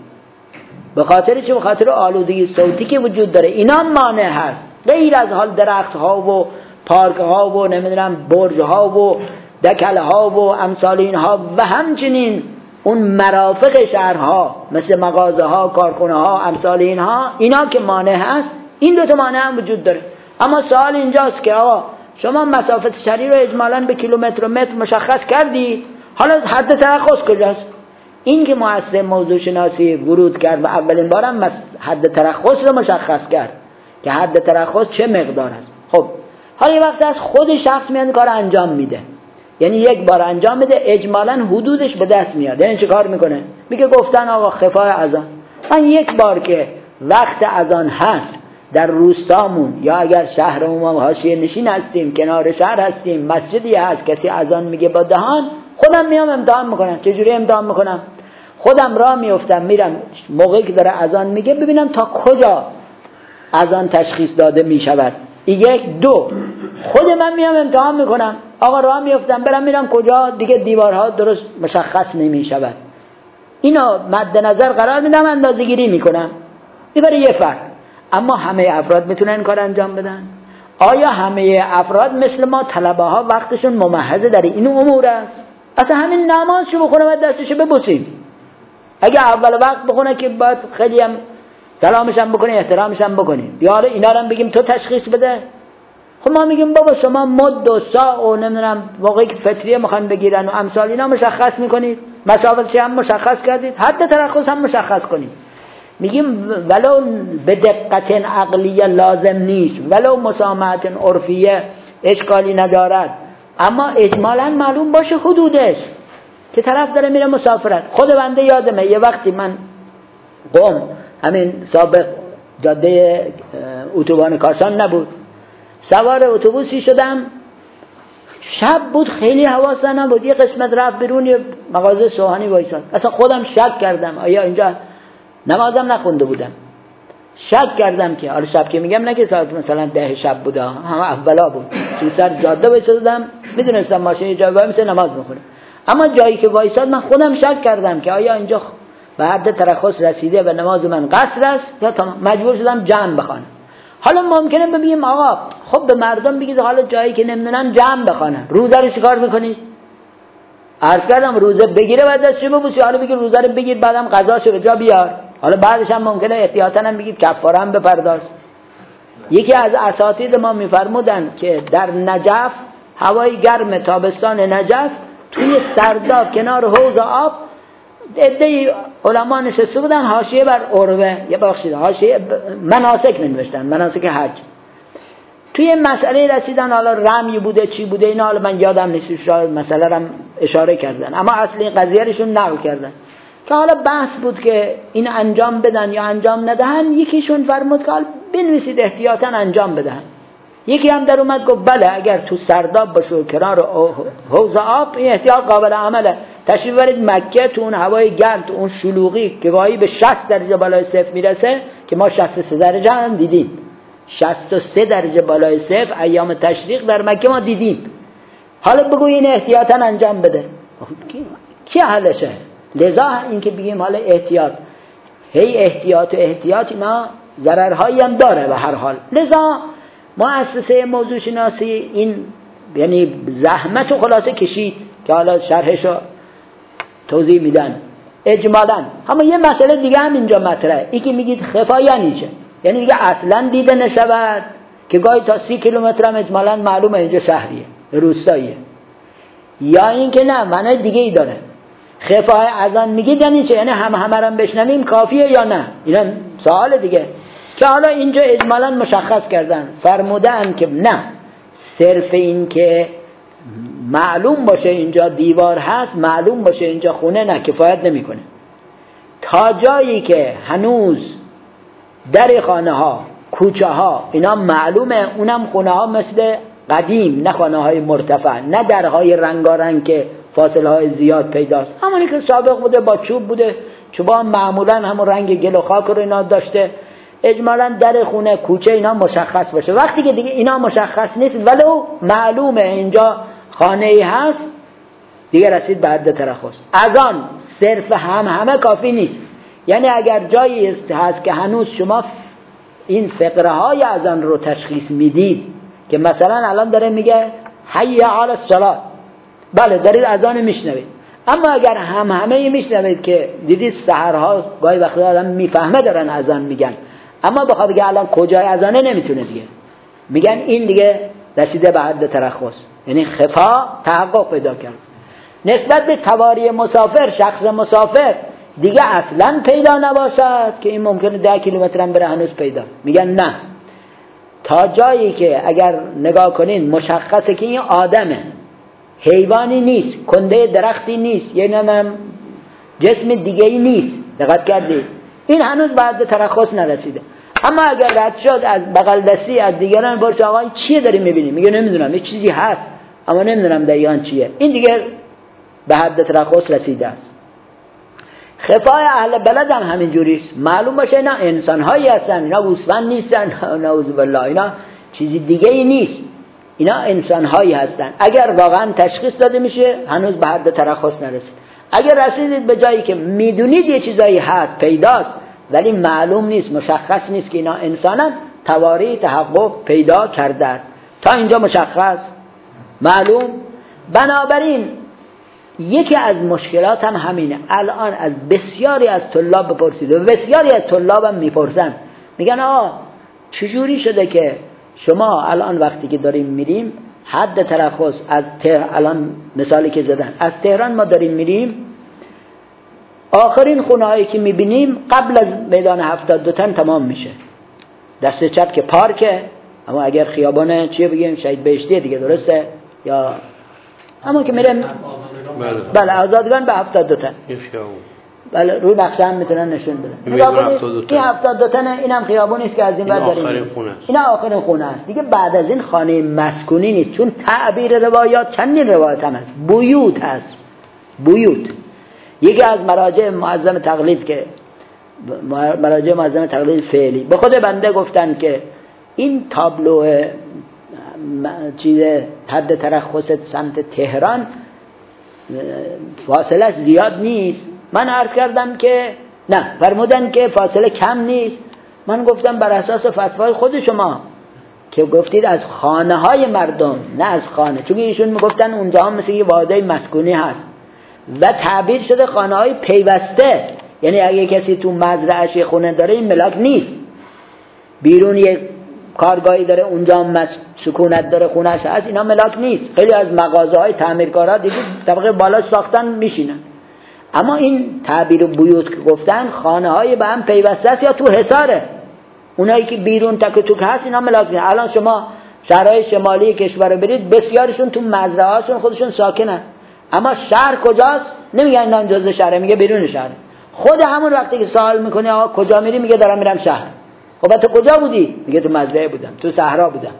به خاطر چی؟ به خاطر آلودگی صوتی که وجود داره. اینا مانع هست، غیر از حال درخت ها و پارک ها و نمیدونم برج ها و دکل ها و امثال اینها و همچنین اون مرافق شهرها مثل مغازه ها کارخونه ها امثال اینها، اینا که مانع هست. این دو تا مانع هم وجود داره. اما سوال اینجاست که آقا شما مسافت شهری رو اجمالاً به کیلومتر و متر مشخص کردید، حالا حد ترخص کجاست؟ این که مؤسسه موضوع شناسی ورود کرد و اولین بارم حد ترخص رو مشخص کرد که حد ترخص چه مقدار است. خب حالا یه وقت از خود شخص میاد کار انجام میده، یعنی یک بار انجام میده اجمالاً حدودش به دست میاد. یعنی چه کار میکنه؟ میگه گفتن آقا خفای اذان، من یک بار که وقت اذان هست در روستامون یا اگر شهرمون ما حاشیه نشین هستیم کنار شهر هستیم مسجدی هست کسی اذان میگه با دهان، خودم میام امتحان میکنم. چجوری امتحان میکنم؟ خودم راه میافتم میرم موقعی که داره اذان میگه ببینم تا کجا اذان تشخیص داده میشود. یک دو خود من میام امتحان میکنم. آقا راه میافتم برم میرم کجا دیگه دیوارها درست مشخص نمیشود. اینو مد نظر قرار میدم اندازه‌گیری میکنم. این برای یه فرد. اما همه افراد میتونن این کار انجام بدن؟ آیا همه افراد مثل ما طلبه ها وقتشون ممحض در این امور است؟ اصلا همین نمازشو بخونه و دستشو ببوسید. اگه اول وقت بخونه که باید خیلی هم سلامش هم بکنی احترامش هم بکنی. یا حالا اینا رو هم بگیم تو تشخیص بده. خب ما میگیم بابا شما مد و ساع و نمیدونم موقعی که فطریه میخوان بگیرن و امثال اینا مشخص میکنید، مسافت هم مشخص کردید، حد ترخص هم مشخص کنید. میگیم ولو به دقت عقلیه لازم نیست، ولو مسامحت عرفیه اشکالی ندارد، اما اجمالاً معلوم باشه حدودش که طرف داره میره مسافرت. خود بنده یادمه یه وقتی من قم همین سابق جاده اتوبان کاشان نبود، سوار اتوبوسی شدم، شب بود خیلی حواسم نبود، یه قسمت رفت بیرون یه مغازه سوهانی وایساد. اصلا خودم شک کردم آیا اینجا نمازم نخونده بودم، شک کردم که حالا شب که میگم نه که ساعت مثلا ده شب بوده، همه اولا بود، تو سر جاده وایسادم میدونستم ماشین یه جایی وایسه نماز میخونه، اما جایی که وایساد من خودم شک کردم که آیا اینجا به حد ترخص رسیده و نماز من قصر است یا تمام. مجبور شدم جمع بخوانم. حالا ممکنه بگیم آقا خب به مردم بگید حالا جایی که نمیدونن جمع بخوانن، روزه رو چیکار میکنید؟ عرض کردم روزه بگیره بعد دستش ببوسی، حالا بگیر روزه رو بگیر بعدم قضاشو به جا بیار، حالا بعدش هم ممکنه احتیاطاً هم بگید کفاره هم بپرداز. یکی از اساتید ما میفرمودن که در نجف، هوای گرم تابستان نجف، توی سرداب کنار حوض آب عده علما نشسته بودن، حاشیه بر عروه، یا بخشید حاشیه مناسک نوشتن، مناسک حج. توی مسئله رسیدن، حالا رمی بوده چی بوده اینا، حالا من یادم نیست، مسئله رو اشاره کردن، اما اصلی قضیه رشون نقل کردن که حالا بحث بود که این انجام بدن یا انجام ندهن. یکیشون فرمود که بنویسید احتیاطاً انجام بدن. یکی هم در اومد گفت بله اگر تو سرداب باشه و کنار حوض آب این احتیاط قابل عمله. تشریف برید مکه، تو اون هوای گرم، تو اون شلوغی که گاهی به شصت درجه بالای صفر میرسه، که ما شصت و سه درجه هم دیدیم، شصت و سه درجه بالای صفر ایام تشریق در مکه ما دیدیم. حالا بگو این احتیاطاً انجام بده، کی حلشه؟ لذا این که بگیم حالا احتیاط، هی احتیاط و احتیاط اینا ضررهایی هم داره به هر حال. لذا مؤسسه موضوع شناسی این یعنی زحمت و خلاصه کشید که حالا شرحشو توضیح میدن اجمالاً. اما یه مسئله دیگه هم اینجا مطرحه، این که میگید خفا یعنی چه؟ یعنی دیگه اصلا دیده نشود که گاهی تا سی کیلومتر هم اجمالاً معلومه اینجا شهریه روستاییه، یا این که نه معنی دیگه ای داره. خفای اذان میگید یعنی چه؟ یعنی هم همه هم بشنویم کافیه یا نه؟ اینا سوال دیگه که حالا اینجا اجمالاً مشخص کردن، فرمودن که نه، صرف این که معلوم باشه اینجا دیوار هست، معلوم باشه اینجا خونه، نه کفایت نمیکنه. تا جایی که هنوز در خانه ها، کوچه ها اینا معلومه، اونم خونه ها مثل قدیم، نه خانه های مرتفع، نه درهای رنگارنگ که فاصله های زیاد پیداست، همونی که سابق بوده با چوب بوده، چوبا معمولا همون رنگ گل و خاک رو اینا داشته. اجمالاً در خونه، کوچه اینا مشخص باشه. وقتی که دیگه اینا مشخص نیست ولو معلومه اینجا خانه ای هست، دیگه رسید به حد ترخص. اذان صرف هم همه کافی نیست، یعنی اگر جایی هست که هنوز شما این فقره های اذان رو تشخیص میدید که مثلا الان داره میگه حی علی الصلاه، بله دارید اذان میشنوید، اما اگر هم همه میشنوید که دیدید سحرها گاهی وقتا آدم میفهمه دارن اذان میگن، اما بخواد بگه الان کجای اذانه نمیتونه دیگه، میگن این دیگه رسیده به حد ترخص، یعنی خفا تحقق پیدا کرد. نسبت به تواری مسافر، شخص مسافر دیگه اصلا پیدا نباشد که این ممکنه ده کیلومتر هم بره هنوز پیدا، میگن نه، تا جایی که اگر نگاه کنین مشخصه که این آدمه، حیوانی نیست، کنده درختی نیست، یعنی هم جسم دیگه ای نیست، دقت کردید؟ این هنوز بعد ترخص نرسیده. اما اگر رد شد از بغل دستی از دیگران برش آقا این چیه داری میبینی؟ میگه نمیدونم، یه چیزی هست اما نمیدونم دقیقاً چیه، این دیگه به حد ترخص رسیده است. خفای اهل بلد هم همین جوریست، معلوم باشه اینا انسان هایی هستن، اینا گوسفند نیستن، نعوذ بالله، اینا چیزی دیگه ای نیست، اینا انسان هایی هستن. اگر واقعا تشخیص داده میشه هنوز به حد ترخص نرسید. اگر رسیدید به جایی که میدونید یه چیزایی هست، پیداست، ولی معلوم نیست، مشخص نیست که اینا انسانن، تواری تحقق پیدا کرده. تا اینجا مشخص معلوم. بنابراین یکی از مشکلات هم همینه. الان از بسیاری از طلاب بپرسید و بسیاری از طلاب هم میپرسن، میگن آه چجوری شده که شما الان وقتی که داریم میریم حد ترخص از تهران، الان مثالی که زدن از تهران ما داریم میریم، آخرین خونه هایی که میبینیم قبل از میدان هفتاد دو تن تمام میشه، دست چپ که پارکه، اما اگر خیابان چیه بگیم شهید بهشتیه دیگه، درسته؟ یا اما که میرم بله آزادگان به هفتاد دو تن، بله روی نقشه هم میتونن نشون بدن، این هفتاد دو تن، اینم خیابونی است که از این بعد داریم، اینا آخرین خونه است دیگه. بعد از این خانه مسکونی نیست، چون تعبیر روایات چندین روایت هم هست، بیوت هست، بیوت. یکی از مراجع معظم تقلید که مراجع معظم تقلید فعلی به خود بنده گفتن که این تابلو چیز حد ترخص سمت تهران فاصله زیاد نیست. من عرض کردم که نه، فرمودن که فاصله کم نیست. من گفتم بر اساس فتوای خود شما که گفتید از خانه های مردم، نه از خانه، چون ایشون میگفتن اونجا هم مثل یه واحده مسکونی هست، و تعبیر شده خانه های پیوسته، یعنی اگه کسی تو مزرعه‌اش خونه داره این ملاک نیست، بیرون یه کارگاهی داره اونجا هم سکونت داره خونه‌اش هست، اینا ملاک نیست. خیلی از مغازه‌های تعمیرکارا دیدید طبقه بالا ساختن میشینن. اما این تعبیر بیوت که گفتن خانه های به هم پیوسته است یا تو حصاره، اونایی که بیرون تک و توک هست اینا ملاک نیست. الان شما شهرهای شمالی کشور برید بسیارشون تو مزرعه‌هاشون خودشون ساکنن، اما شهر کجاست؟ نمیگن اینا جزء شهره، میگه بیرون شهر. خود همون وقتی که سوال میکنی آقا کجا میری، میگه دارم میرم شهر. خب تو کجا بودی؟ میگه تو مزرعه بودم، تو صحرا بودم،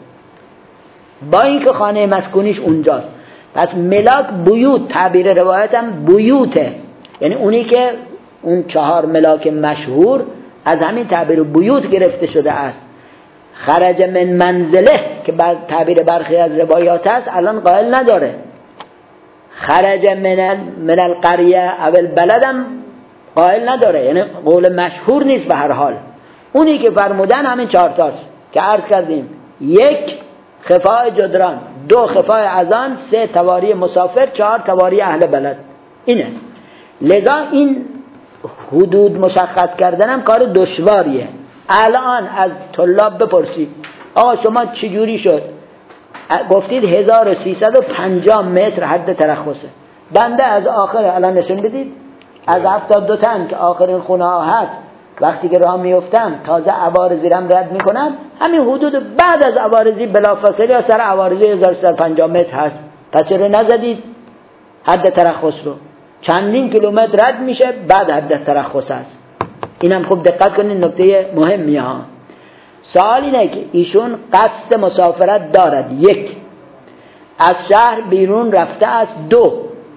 با اینکه خانه مسکونیش اونجاست. پس ملاک بیوت، تعبیر روایت هم بیوته، یعنی اونی که اون چهار ملاک مشهور از همین تعبیر بیوت گرفته شده است. خرج من منزله که بعد تعبیر برخی از روایات است الان قائل نداره. خرج من من القریه او البلد هم قائل نداره، یعنی قول مشهور نیست. به هر حال اونی که فرمودن همین چهار تاست که عرض کردیم: یک خفای جدران، دو خفای اذان، سه تواری مسافر، چهار تواری اهل بلد. اینه. لذا این حدود مشخص کردن هم کار دشواریه. الان از طلاب بپرسید آقا شما چجوری شد؟ گفتید هزار و سیصد و پنجاه متر حد ترخصه. بنده از آخر الان نشون بدید از هفتاد دو تن که آخرین خونه ها هست، وقتی که راه میفتم تازه عوارضی رم رد میکنم، همین حدود بعد از عوارضی بلافاصله یا سر عوارضی هزار و سیصد و پنجاه متر هست. پس چرا نزدید حد ترخص رو؟ چندین کیلومتر رد میشه بعد حد ترخص هست. اینم خوب دقت کنید، نکته مهمیه ها. سوال اینه که ایشون قصد مسافرت دارد، یک از شهر بیرون رفته است، دو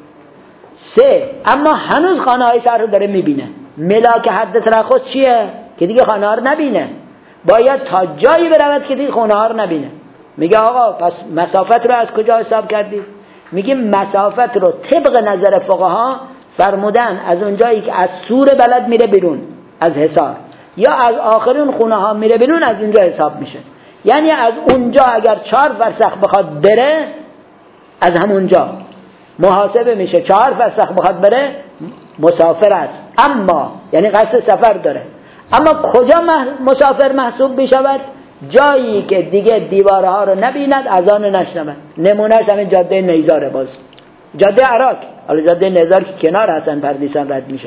سه اما هنوز خانه های شهر رو داره میبینه. ملاک حد ترخص چیه؟ که دیگه خانه ها رو نبینه، باید تا جایی برود که دیگه خانه ها رو نبینه. میگه آقا پس مسافت رو از کجا حساب کردی؟ میگه مسافت رو طبق نظر فقها فرمودن از اونجایی که از سور بلد میره بیرون از حصار یا از آخرین خونه ها میره بیرون از اونجا حساب میشه. یعنی از اونجا اگر چهار فرسخ بخواد بره از همونجا محاسبه میشه، چهار فرسخ بخواد بره مسافر است، اما یعنی قصد سفر داره. اما کجا مسافر محسوب بشود؟ جایی که دیگه دیوارها رو نبیند، اذان نشنود. نمونهش همین جاده نیزاره، باز جاده عراق، حالا جاده نیزار که کنار حسن پردیسان رد میشه،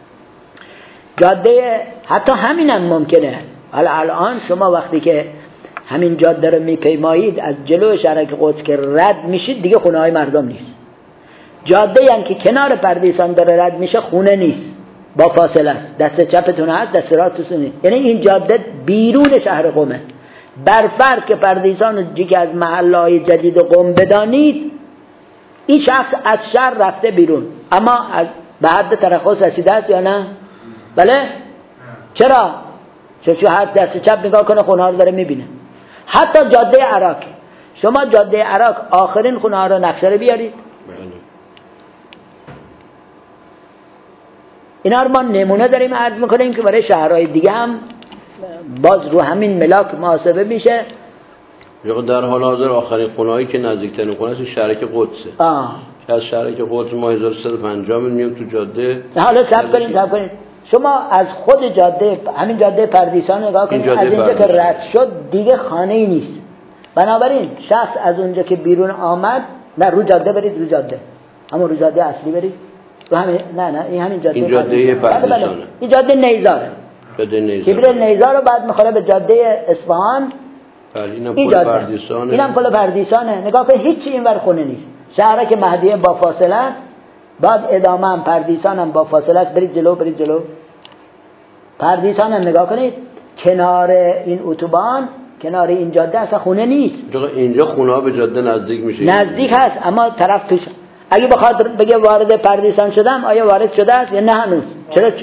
جاده حتی همینم ممکنه. حالا الان شما وقتی که همین جاده رو میپیمایید از جلو شهرک قدس که رد میشید دیگه خونه های مردم نیست. جاده هم که کنار پردیسان داره رد میشه خونه نیست، با فاصله است، دست چپتون هست دست راستتون نیست. یعنی این جاده بیرون شهر قمه. بر فرض که پردیسان رو که از محلهای جدید قم بدانید، این شخص از شهر رفته بیرون اما به حد ترخص رسیده است یا نه؟ بله؟ چرا؟ چون هر دست چپ نگاه کنه خونه ها رو داره میبینه. حتی جاده عراق، شما جاده عراق آخرین خونه ها رو نقشه رو بیارید، اینا رو ما نمونه داریم عرض میکنیم که برای شهرهای دیگه هم باز رو همین ملاک محاسبه میشه. یا در حال حاضر آخرین خونه‌ای که نزدیکترین خونه است شهرک قدسه. آه. که از شهرک قدس ما هزار و سیصد و پنجاه می‌ریم تو جاده. حالا صبر کنید صبر کنید. شما از خود جاده همین جاده پردیسان نگاه کنید، از اینجا که رد شد دیگه خانه‌ای نیست. بنابراین شخص از اونجا که بیرون آمد، نه رو جاده برید، رو جاده همون رو جاده اصلی برید. تو همین نه نه این همین جاده این جاده پردیسانه. این جاده نیزاره. جاده نیزار. کبر نیزار رو بعد میخوره به جاده اصفهان. اینم پل پردیسانه. اینم پل پردیسانه. نگاه کن هیچ چی اینور خونه نیست. شهر که مهدیه با فاصله است، بعد ادامه هم پردیسان هم با فاصله است. برید جلو برید جلو. پردیسان هم نگاه کنید کنار این اتوبان، کنار این جاده اصلا خونه نیست. اینجا خونه ها به جاده نزدیک میشه. نزدیک هست اما طرف توش. اگه بخواد بگه وارد پردیسان شدم، آیا وارد شده است یا نه هنوز؟ چرا؟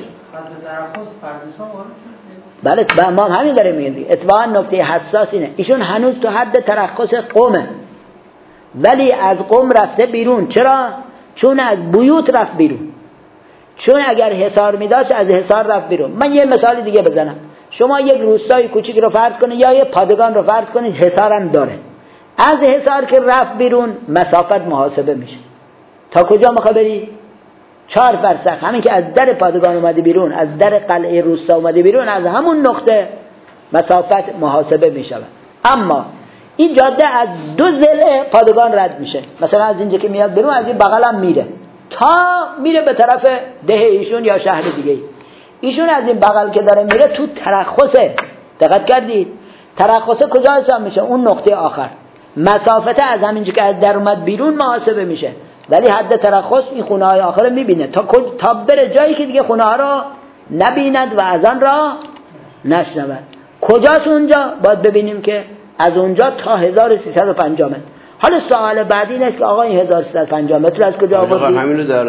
بله ما همین داریم میگیم. اتفاقا نکته حساس اینه ایشون هنوز تو حد ترخص قومه ولی از قوم رفته بیرون. چرا؟ چون از بیوت رفت بیرون. چون اگر حصار میداشت از حصار رفت بیرون. من یه مثال دیگه بزنم. شما یک روستای کوچیک رو فرض کنید یا یه پادگان رو فرض کنید، حصار هم داره. از حصار که رفت بیرون مسافت محاسبه میشه. تا کجا میخوای بری؟ چهار فرسخ، همین که از در پادگان اومده بیرون، از در قلعه روستا اومده بیرون، از همون نقطه مسافت محاسبه می شود. اما این جاده از دو ضلع پادگان رد میشه، مثلا از اینجا که میاد بیرون از این بغل هم میره تا میره به طرف ده ایشون یا شهر دیگه. ایشون از این بغل که داره میره تو ترخصه، دقت کردید؟ ترخصه کجا حساب میشه؟ اون نقطه آخر. مسافت از همینجا که از در اومد بیرون محاسبه میشه، ولی حد ترخص این خونه های آخر میبینه تا تا بره جایی که دیگه خونه ها را نبیند و از آن را نشنود. کجاست اونجا؟ باید ببینیم که از اونجا تا هزار و سیصد و پنجاه متر. حالا سوال بعدی اینه که آقا این هزار و سیصد و پنجاه متر از کجا آوردی؟ همین در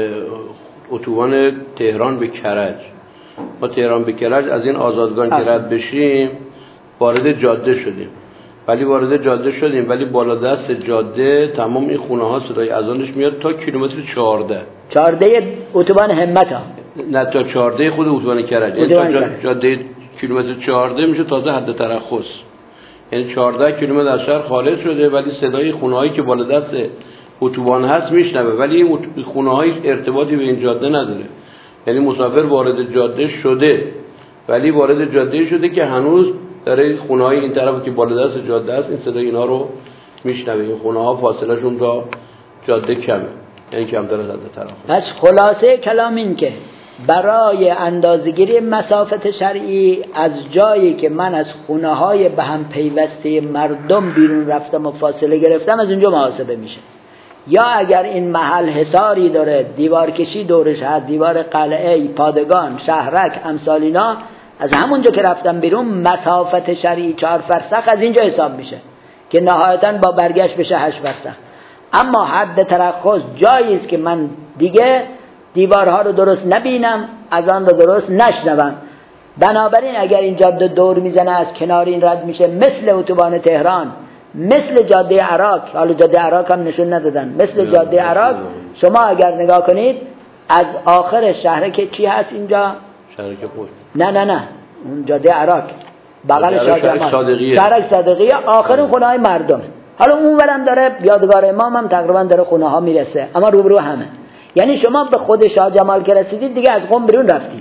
اتوبان تهران به کرج، ما تهران به کرج از این آزادگان که رد بشیم وارد جاده شدیم، ولی وارد جاده شدیم ولی بالا دست جاده تمام این خونه ها صدای اذانش میاد تا کیلومتر چهارده چهارده اتوبان همت ها، نه تا چهارده خود اتوبان کرج، اتوبان تا جاده کیلومتر چهارده میشه تازه حد ترخص، یعنی چهارده کیلومتر از شهر خارج شده ولی صدای خونه هایی که بالا دست اتوبان هست میشنوه، ولی این خونه های ارتباطی به این جاده نداره. یعنی مسافر وارد جاده شده ولی وارد جاده شده که هنوز داره خونه های این طرف که بالا دست جاده است این صدای اینا رو میشنوه. این خونه ها فاصله شون تا جاده کمه، یعنی کمتر از حد ترخص. پس خلاصه کلام این که برای اندازه‌گیری مسافت شرعی از جایی که من از خونه های به هم پیوسته مردم بیرون رفتم و فاصله گرفتم از اونجا محاسبه میشه. یا اگر این محل حصاری داره، دیوار کشی دورش هست، دیوار قلعه، پادگان، شهرک، امثال اینا، از همونجا که رفتم بیرون مسافت شرعی چهار فرسخ از اینجا حساب میشه که نهایتاً با برگشت بشه هشت فرسخ. اما حد ترخص جایی است که من دیگه دیوارها رو درست نبینم، از آن رو درست نشنوم. بنابراین اگر این جاده دور میزنه از کنار این رد میشه، مثل اتوبان تهران، مثل جاده عراق، حالا جاده عراق هم نشون ندادن، مثل جاده عراق شما اگر نگاه کنید از آخر شهر که چی هست اینجا؟ شهر که خود نه نه نه اون جاده عراق بغل شاه جمال، صادقیه، شهر صادقیه، آخر خونه های مردم. حالا اون ورم داره یادگار امام هم تقریبا داره خونه ها میرسه، اما روبرو همه. یعنی شما به خود شاه جمال که رسیدید دیگه از قم بیرون رفتید،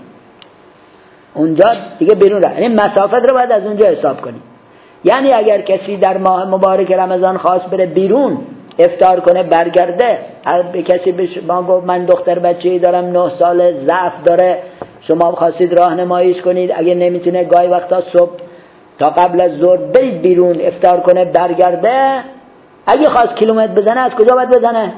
اونجا دیگه بیرون رفت، یعنی مسافت رو باید از اونجا حساب کنید. یعنی اگر کسی در ماه مبارک رمضان خواست بره بیرون افطار کنه برگرده، به کسی به شما گفت من دختر بچه‌ای دارم نه ساله ضعف داره، شما خواستید راهنماییش کنید، اگه نمیتونه گاهی وقتا صبح تا قبل از ظهر برید بیرون افطار کنه برگرده، اگه خواست کیلومتر بزنه از کجا باید بزنه؟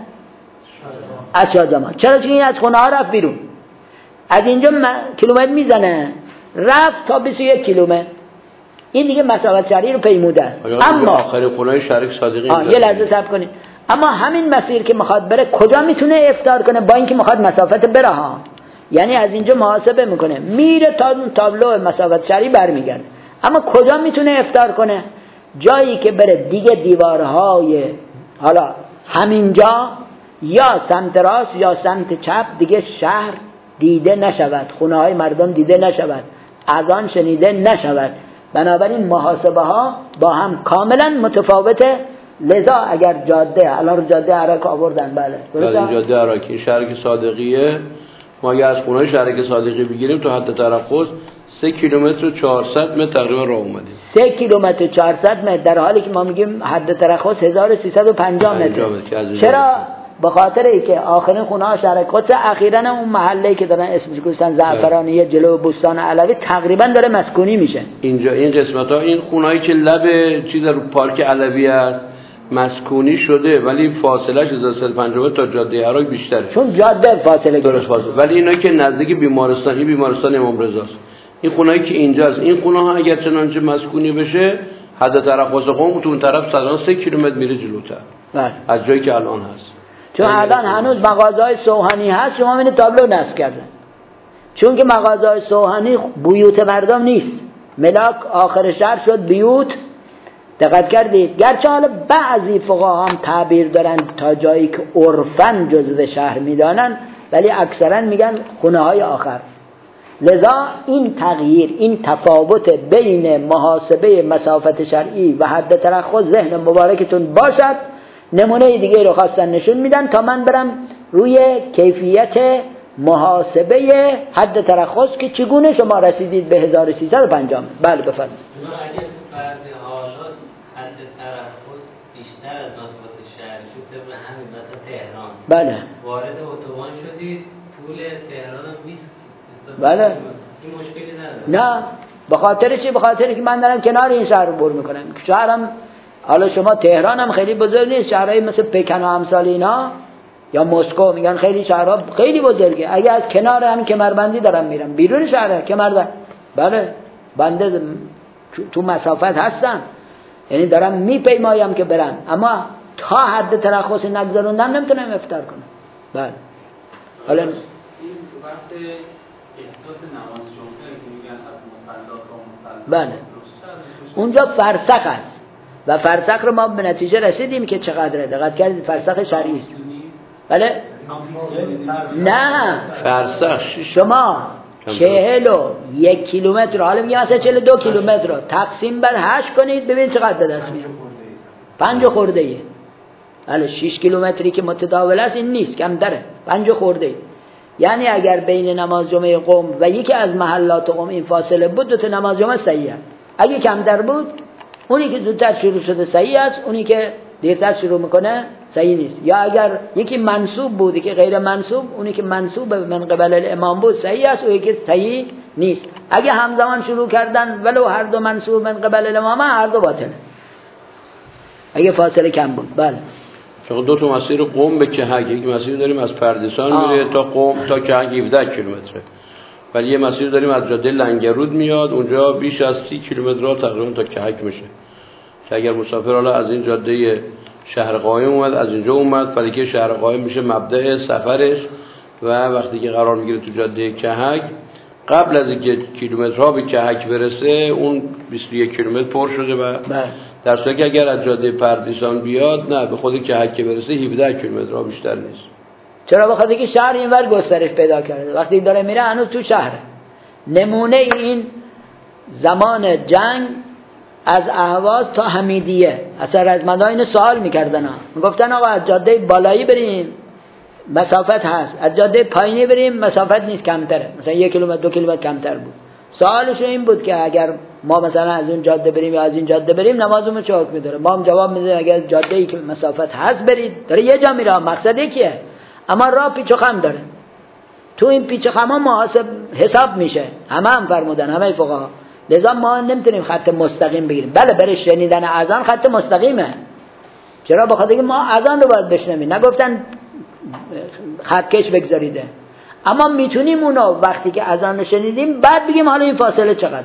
از شاه جمال. چرا؟ چون این از خونه ها رفت بیرون، از اینجا کیلومتر میزنه رفت تا بیست و یک کیلومتر، این دیگه مسافت شرعی رو پیموده. اما آخر خونه شریک صادقی یه لحظه صبر کنید، اما همین مسیر که میخواد بره کجا میتونه افطار کنه؟ با اینکه میخواد مسافت بره ها، یعنی از اینجا محاسبه میکنه میره تا اون تابلو مسافت شرعی برمیگرده، اما کجا میتونه افطار کنه؟ جایی که بره دیگه دیوارهای حالا همینجا یا سمت راست یا سمت چپ دیگه شهر دیده نشود، خونه های مردم دیده نشود، اذان شنیده نشود. بنابراین محاسبه ها با هم کاملا متفاوته. لذا اگر جاده الان جاده عراق آوردن، بله این جاده عراقی شهر که صادقیه، ما اگه از خونه شهر که صادقی بگیریم تو حد ترخص سه کیلومتر و چهارصد متر تقریبا راه اومدیم. سه کیلومتر و چهارصد متر، در حالی که ما میگیم حد ترخص هزار و سیصد و پنجاه متر. چرا؟ به خاطر اینکه آخرین خونه ها شهر قدس، اخیراً اون محله که دارن اسمش گذاشتن زعفرانیه جلو بستان علوی تقریبا داره مسکونی میشه. اینجا این قسمت ها این خونهایی که لب چیز رو پارک علوی است مسکونی شده، ولی فاصلهش هزار و سیصد و پنجاه تا جاده عراق بیشتره، چون جاده فاصله درست فاصله. ولی اینایی که نزدیک بیمارستان، این بیمارستان امام رضاست، این خونهایی که اینجاست، این خونه ها اگر چنانچه مسکونی بشه حد ترخص قم تو اون طرف صدان سه کیلومتر میره جلوتر بله. از جایی که الان هست، چون الان هنوز مغازه‌های سوهانی هست، شما این تابلو نصب کردن، چون که مغازه‌های سوهانی بیوت مردم نیست، ملاک آخر شهر شد بیوت. دقت کردید؟ گرچه حالا بعضی فقها هم تعبیر دارن تا جایی که عرفاً جزو شهر میدانن، ولی اکثرا میگن خونه های آخر. لذا این تغییر، این تفاوت بین محاسبه مسافت شرعی و حد ترخص ذهن مبارکتون باشد. نمونه دیگه رو خواستن نشون میدن تا من برم روی کیفیت محاسبه حد ترخص که چگونه شما رسیدید به هزار و سیصد و پنجاه. بله بفرمایید. اگه فرض حالات حد ترخص بیشتر از مسافت شهری شد طبق همین مثلا تهران، بله وارد اتوبان شدید طول تهران هم بیست بله این مشکلی نداره. نه به خاطر چی؟ به خاطر که من دارم کنار این شهر رو بر میکنم. شهرم حالا شما تهران هم خیلی بزرگ نیست، شهرهای مثل پکن و امثال اینا یا مسکو میگن خیلی شهرها خیلی بزرگه. اگه از کنار همین کمربندی دارم میرم بیرون شهر کمربند، بله بنده تو مسافت هستم، یعنی دارم میپیمایم که برم، اما تا حد ترخص نگذروندم نمیتونم افطار کنم. بله حالا این وقت احداث نماز جمعه که میگن از مصلا تا مصلا، بله اونجا فرسخ است و فرسخ رو ما به نتیجه رسیدیم که چقدره. دقت کردید فرسخ شرعی است. بله نه فرسخ شما چهل و یک کیلومتر، حالا میگه مثلا چهل و دو کیلومتر رو تقسیم بر هشت کنید ببین چقدر به دست میاد. پنج خورده ایه. بله شش کیلومتری که متداول است این نیست، کم داره، پنج خورده ای. یعنی اگر بین نماز جمعه قم و یکی از محلات قم این فاصله بود دو تا نماز جمعه صحیح است. اگه کمتر بود اونی که زودتر شروع شده صحیح است، اونی که دیرتر شروع میکنه صحیح نیست. یا اگر یکی منسوب بود که غیر منسوب، اونی که منسوب من قبل الامام بود صحیح است، اونی که صحیح نیست. اگه همزمان شروع کردن ولو هر دو منسوب من قبل الامام هر دو باطله اگه فاصله کم بود. بله چون دو تا مسیر قم به کهک، یک مسیر داریم از پردیسان میره تا قم تا کهک هفده کیلومتره، ولی یه مسیر داریم از جاده لنگرود میاد اونجا بیش از سی کیلومتر راه تقریبا تا کهک میشه، که اگر مسافر حالا از این جاده شهر قائم اومد از اینجا اومد فلکه شهر قائم میشه مبدأ سفرش و وقتی که قرار میگیره تو جاده کهک قبل از اینکه کیلومترها به کهک برسه اون بیست و یک کیلومتر پر شده و در صورتی که اگر از جاده پردیسان بیاد نه به خود کهک برسه هفده کیلومترها بیشتر نیست. چرا؟ بخاطر که شهر اینور گسترش پیدا کرده، وقتی داره میره هنوز تو شهره. نمونه این زمان جنگ از اهواز تا حمیدیه اثر از مدائن سوال میکردن ها، میگفتن آقا از جاده بالایی بریم مسافت هست، از جاده پایینی بریم مسافت نیست کمتره، مثلا یک کیلومتر دو کیلومتر کمتر بود. سوالشون این بود که اگر ما مثلا از اون جاده بریم یا از این جاده بریم نمازمون چه حکمی داره؟ ما هم جواب میدیم اگر جاده ای که مسافت هست برید، داره یه جا میره، مقصد یکیه اما راه پیچ و خم داره. تو این پیچ و خم محاسب حساب میشه، همه هم فرمودن همه فقها، لذا ما نمیتونیم خط مستقیم بگیریم. بله برای شنیدن اذان خط مستقیمه. چرا؟ بخاطر که ما اذان رو باید بشنویم، نگفتن خط کش بگذاریده. اما میتونیم اونو وقتی که اذان شنیدیم بعد بگیم حالا این فاصله چقدره.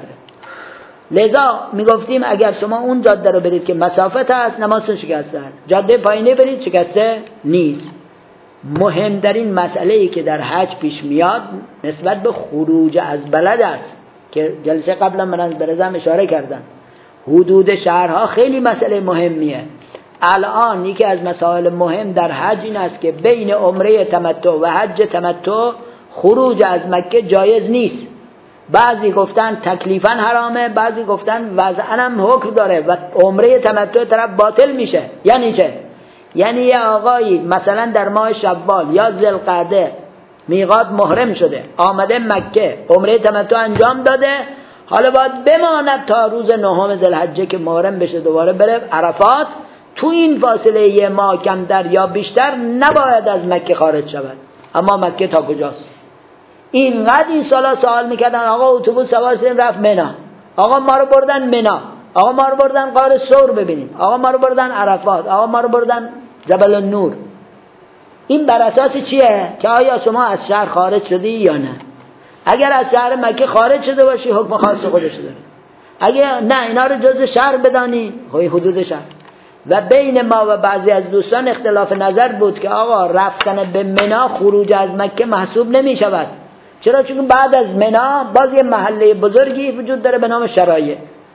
لذا میگفتیم اگر شما اون جاده رو برید که مسافت هست نمازتون شکسته است، جاده پایینی برید شکسته نیست. مهمترین مسئله ای که در حج پیش میاد نسبت به خروج از بلد است که جلسه قبلا من از برزم اشاره کردم. حدود شهرها خیلی مسئله مهمیه. الان یکی از مسائل مهم در حج این است که بین عمره تمتع و حج تمتع خروج از مکه جایز نیست. بعضی گفتن تکلیفاً حرامه، بعضی گفتن وضعاً هم حکم داره و عمره تمتع طرف باطل میشه. یعنی چه؟ یعنی یه آقایی مثلا در ماه شوال یا ذوالقعده میقات محرم شده، آمده مکه عمره تمتع انجام داده، حالا باید بماند تا روز نهم ذوالحجه که محرم بشه دوباره بره عرفات. تو این فاصله یه ماه کمتر یا بیشتر نباید از مکه خارج شود. اما مکه تا کجاست؟ اینقدر این سالا سوال میکردن آقا اتوبوس سوار شدیم رفت منا، آقا ما رو بردن منا، آقا ما رو بردن غار ثور ببینیم، آقا ما رو بردن عرفات، آقا ما رو بردن جبل النور. این بر اساس چیه؟ که آیا شما از شهر خارج شدی یا نه؟ اگر از شهر مکه خارج شده باشی حکم خاص خودش داره، اگه نه اینا رو جز شهر بدانی خب حدود شهر. و بین ما و بعضی از دوستان اختلاف نظر بود که آقا رفتن به منا خروج از مکه محسوب نمی شود. چرا؟ چون بعد از منا باز یه محله بزرگی وجود داره به نام شرایع.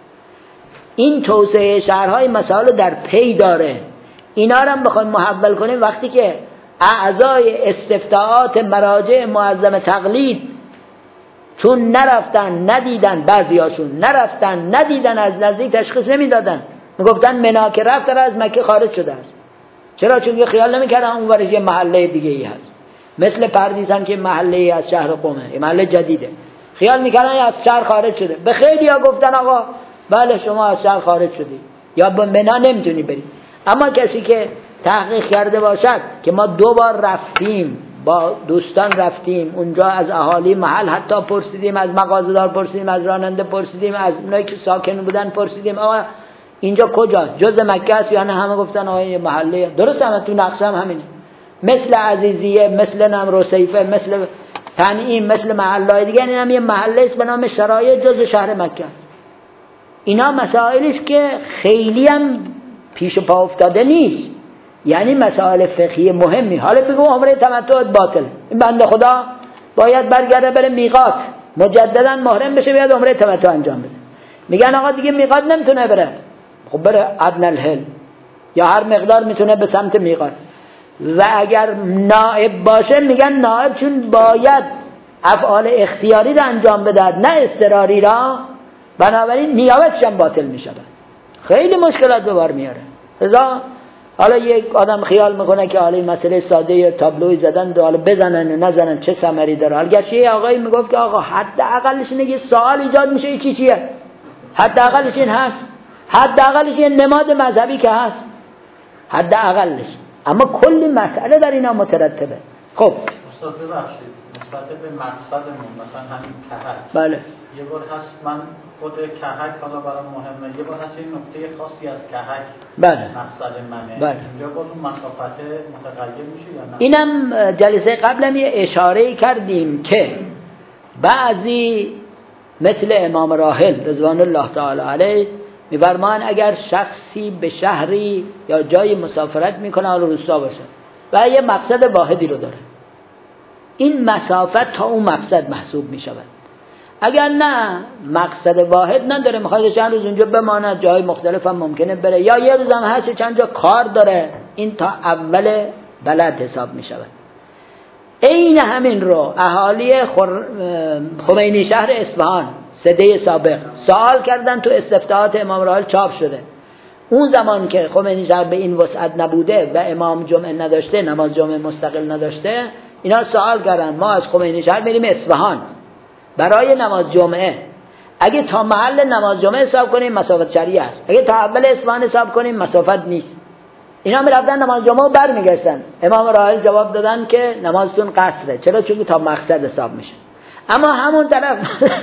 این توسعه شهرهای مسائل در پی داره. اینا رو هم بخوایم محول کنیم وقتی که اعضای استفتاءات مراجع معظم تقلید چون نرفتن ندیدن، بعضیاشون نرفتن ندیدن، از نزدیک تشخیص نمیدادن، میگفتن منا که رفت از مکه خارج شده است. چرا؟ چون یه خیال نمیکردن اون ورش یه محله دیگه ای هست. مثل پردیسان که محله از شهر قم، محله جدیده، خیال میکنن از شهر خارج شده. به خیلی ها گفتن آقا بله شما از شهر خارج شدی یا به منا نمیتونی بری. اما کسی که تحقیق کرده باشد که ما دو بار رفتیم با دوستان، رفتیم اونجا از اهالی محل حتی پرسیدیم، از مغازه‌دار پرسیدیم، از راننده پرسیدیم، از اونایی که ساکن بودن پرسیدیم آقا اینجا کجاست، جز مکه است یا نه؟ همه گفتن آقا این محله درست، هم تو نقشه هم همینه، مثل عزیزیه، مثل نمروسیفه، مثل تنعیم، مثل محله‌های دیگه. این هم یه محله است به نام شرایع جز شهر مکه. اینا مسائلی است که خیلی هم پیش پا افتاده نیست، یعنی مسائل فقهی مهمی. حالا بگو عمره تمتع باطل، این بنده خدا باید برگرده بره میقات مجددا محرم بشه بیاد عمره تمتع انجام بده. میگن آقا دیگه میقات نمیتونه بره، خب بره ادنی الحل یا هر مقدار میتونه به سمت میقات. و اگر نائب باشه میگن نائب چون باید افعال اختیاری را انجام بدهد نه اضطراری را، بنابراین نیابتش هم باطل میشود. خیلی مشکلات به بار میاره. لذا حالا یک آدم خیال میکنه که حالا این مسئله ساده تابلوی زدن و حالا بزنن و نزنن چه ثمری داره. حالا گرچه آقایی میگفت که آقا حداقلش اینه که سوال ایجاد میشه این چی چیه، حداقلش این هست، حداقلش این نماد مذهبی که هست، حداقلش. اما کلی مسئله در اینا مترتبه. خب استاد ببخشید نسبت به مقصدمون مثلا همین کهک، بله یه بار هست من خود کهک حالا برام مهمه، یه بار هست این نقطه خاصی از کهک بله مقصد منه، بله. اینجا باز اون مسافت متغیر میشه یا نه؟ اینم جلسه قبلم یه اشاره کردیم که بعضی مثل امام راحل رضوان الله تعالی علیه می‌فرمان اگر شخصی به شهری یا جای مسافرت میکنه حالا روستا باشه و یه مقصد واحدی رو داره، این مسافت تا اون مقصد محسوب میشود. اگر نه مقصد واحد نداره، میخواد چند روز اونجا بماند، جای مختلف هم ممکنه بره، یا یه روز هم هست چند جا کار داره، این تا اول بلد حساب میشود. این همین رو اهالی خمینی شهر اصفهان سده سابق سوال کردن، تو استفتاحات امام راحل چاپ شده. اون زمان که خمینی شهر به این وسعت نبوده و امام جمعه نداشته، نماز جمعه مستقل نداشته، اینا سوال کردن ما از خمینی شهر میریم اصفهان برای نماز جمعه، اگه تا محل نماز جمعه حساب کنیم مسافت شرعی است، اگه تا اول اصفهان حساب کنیم مسافت نیست. اینا میرفتن نماز جمعه بر میگشتن. امام راحل جواب دادن که نمازتون قصره. چرا؟ چون تا مقصد حساب میشه. اما همون طرف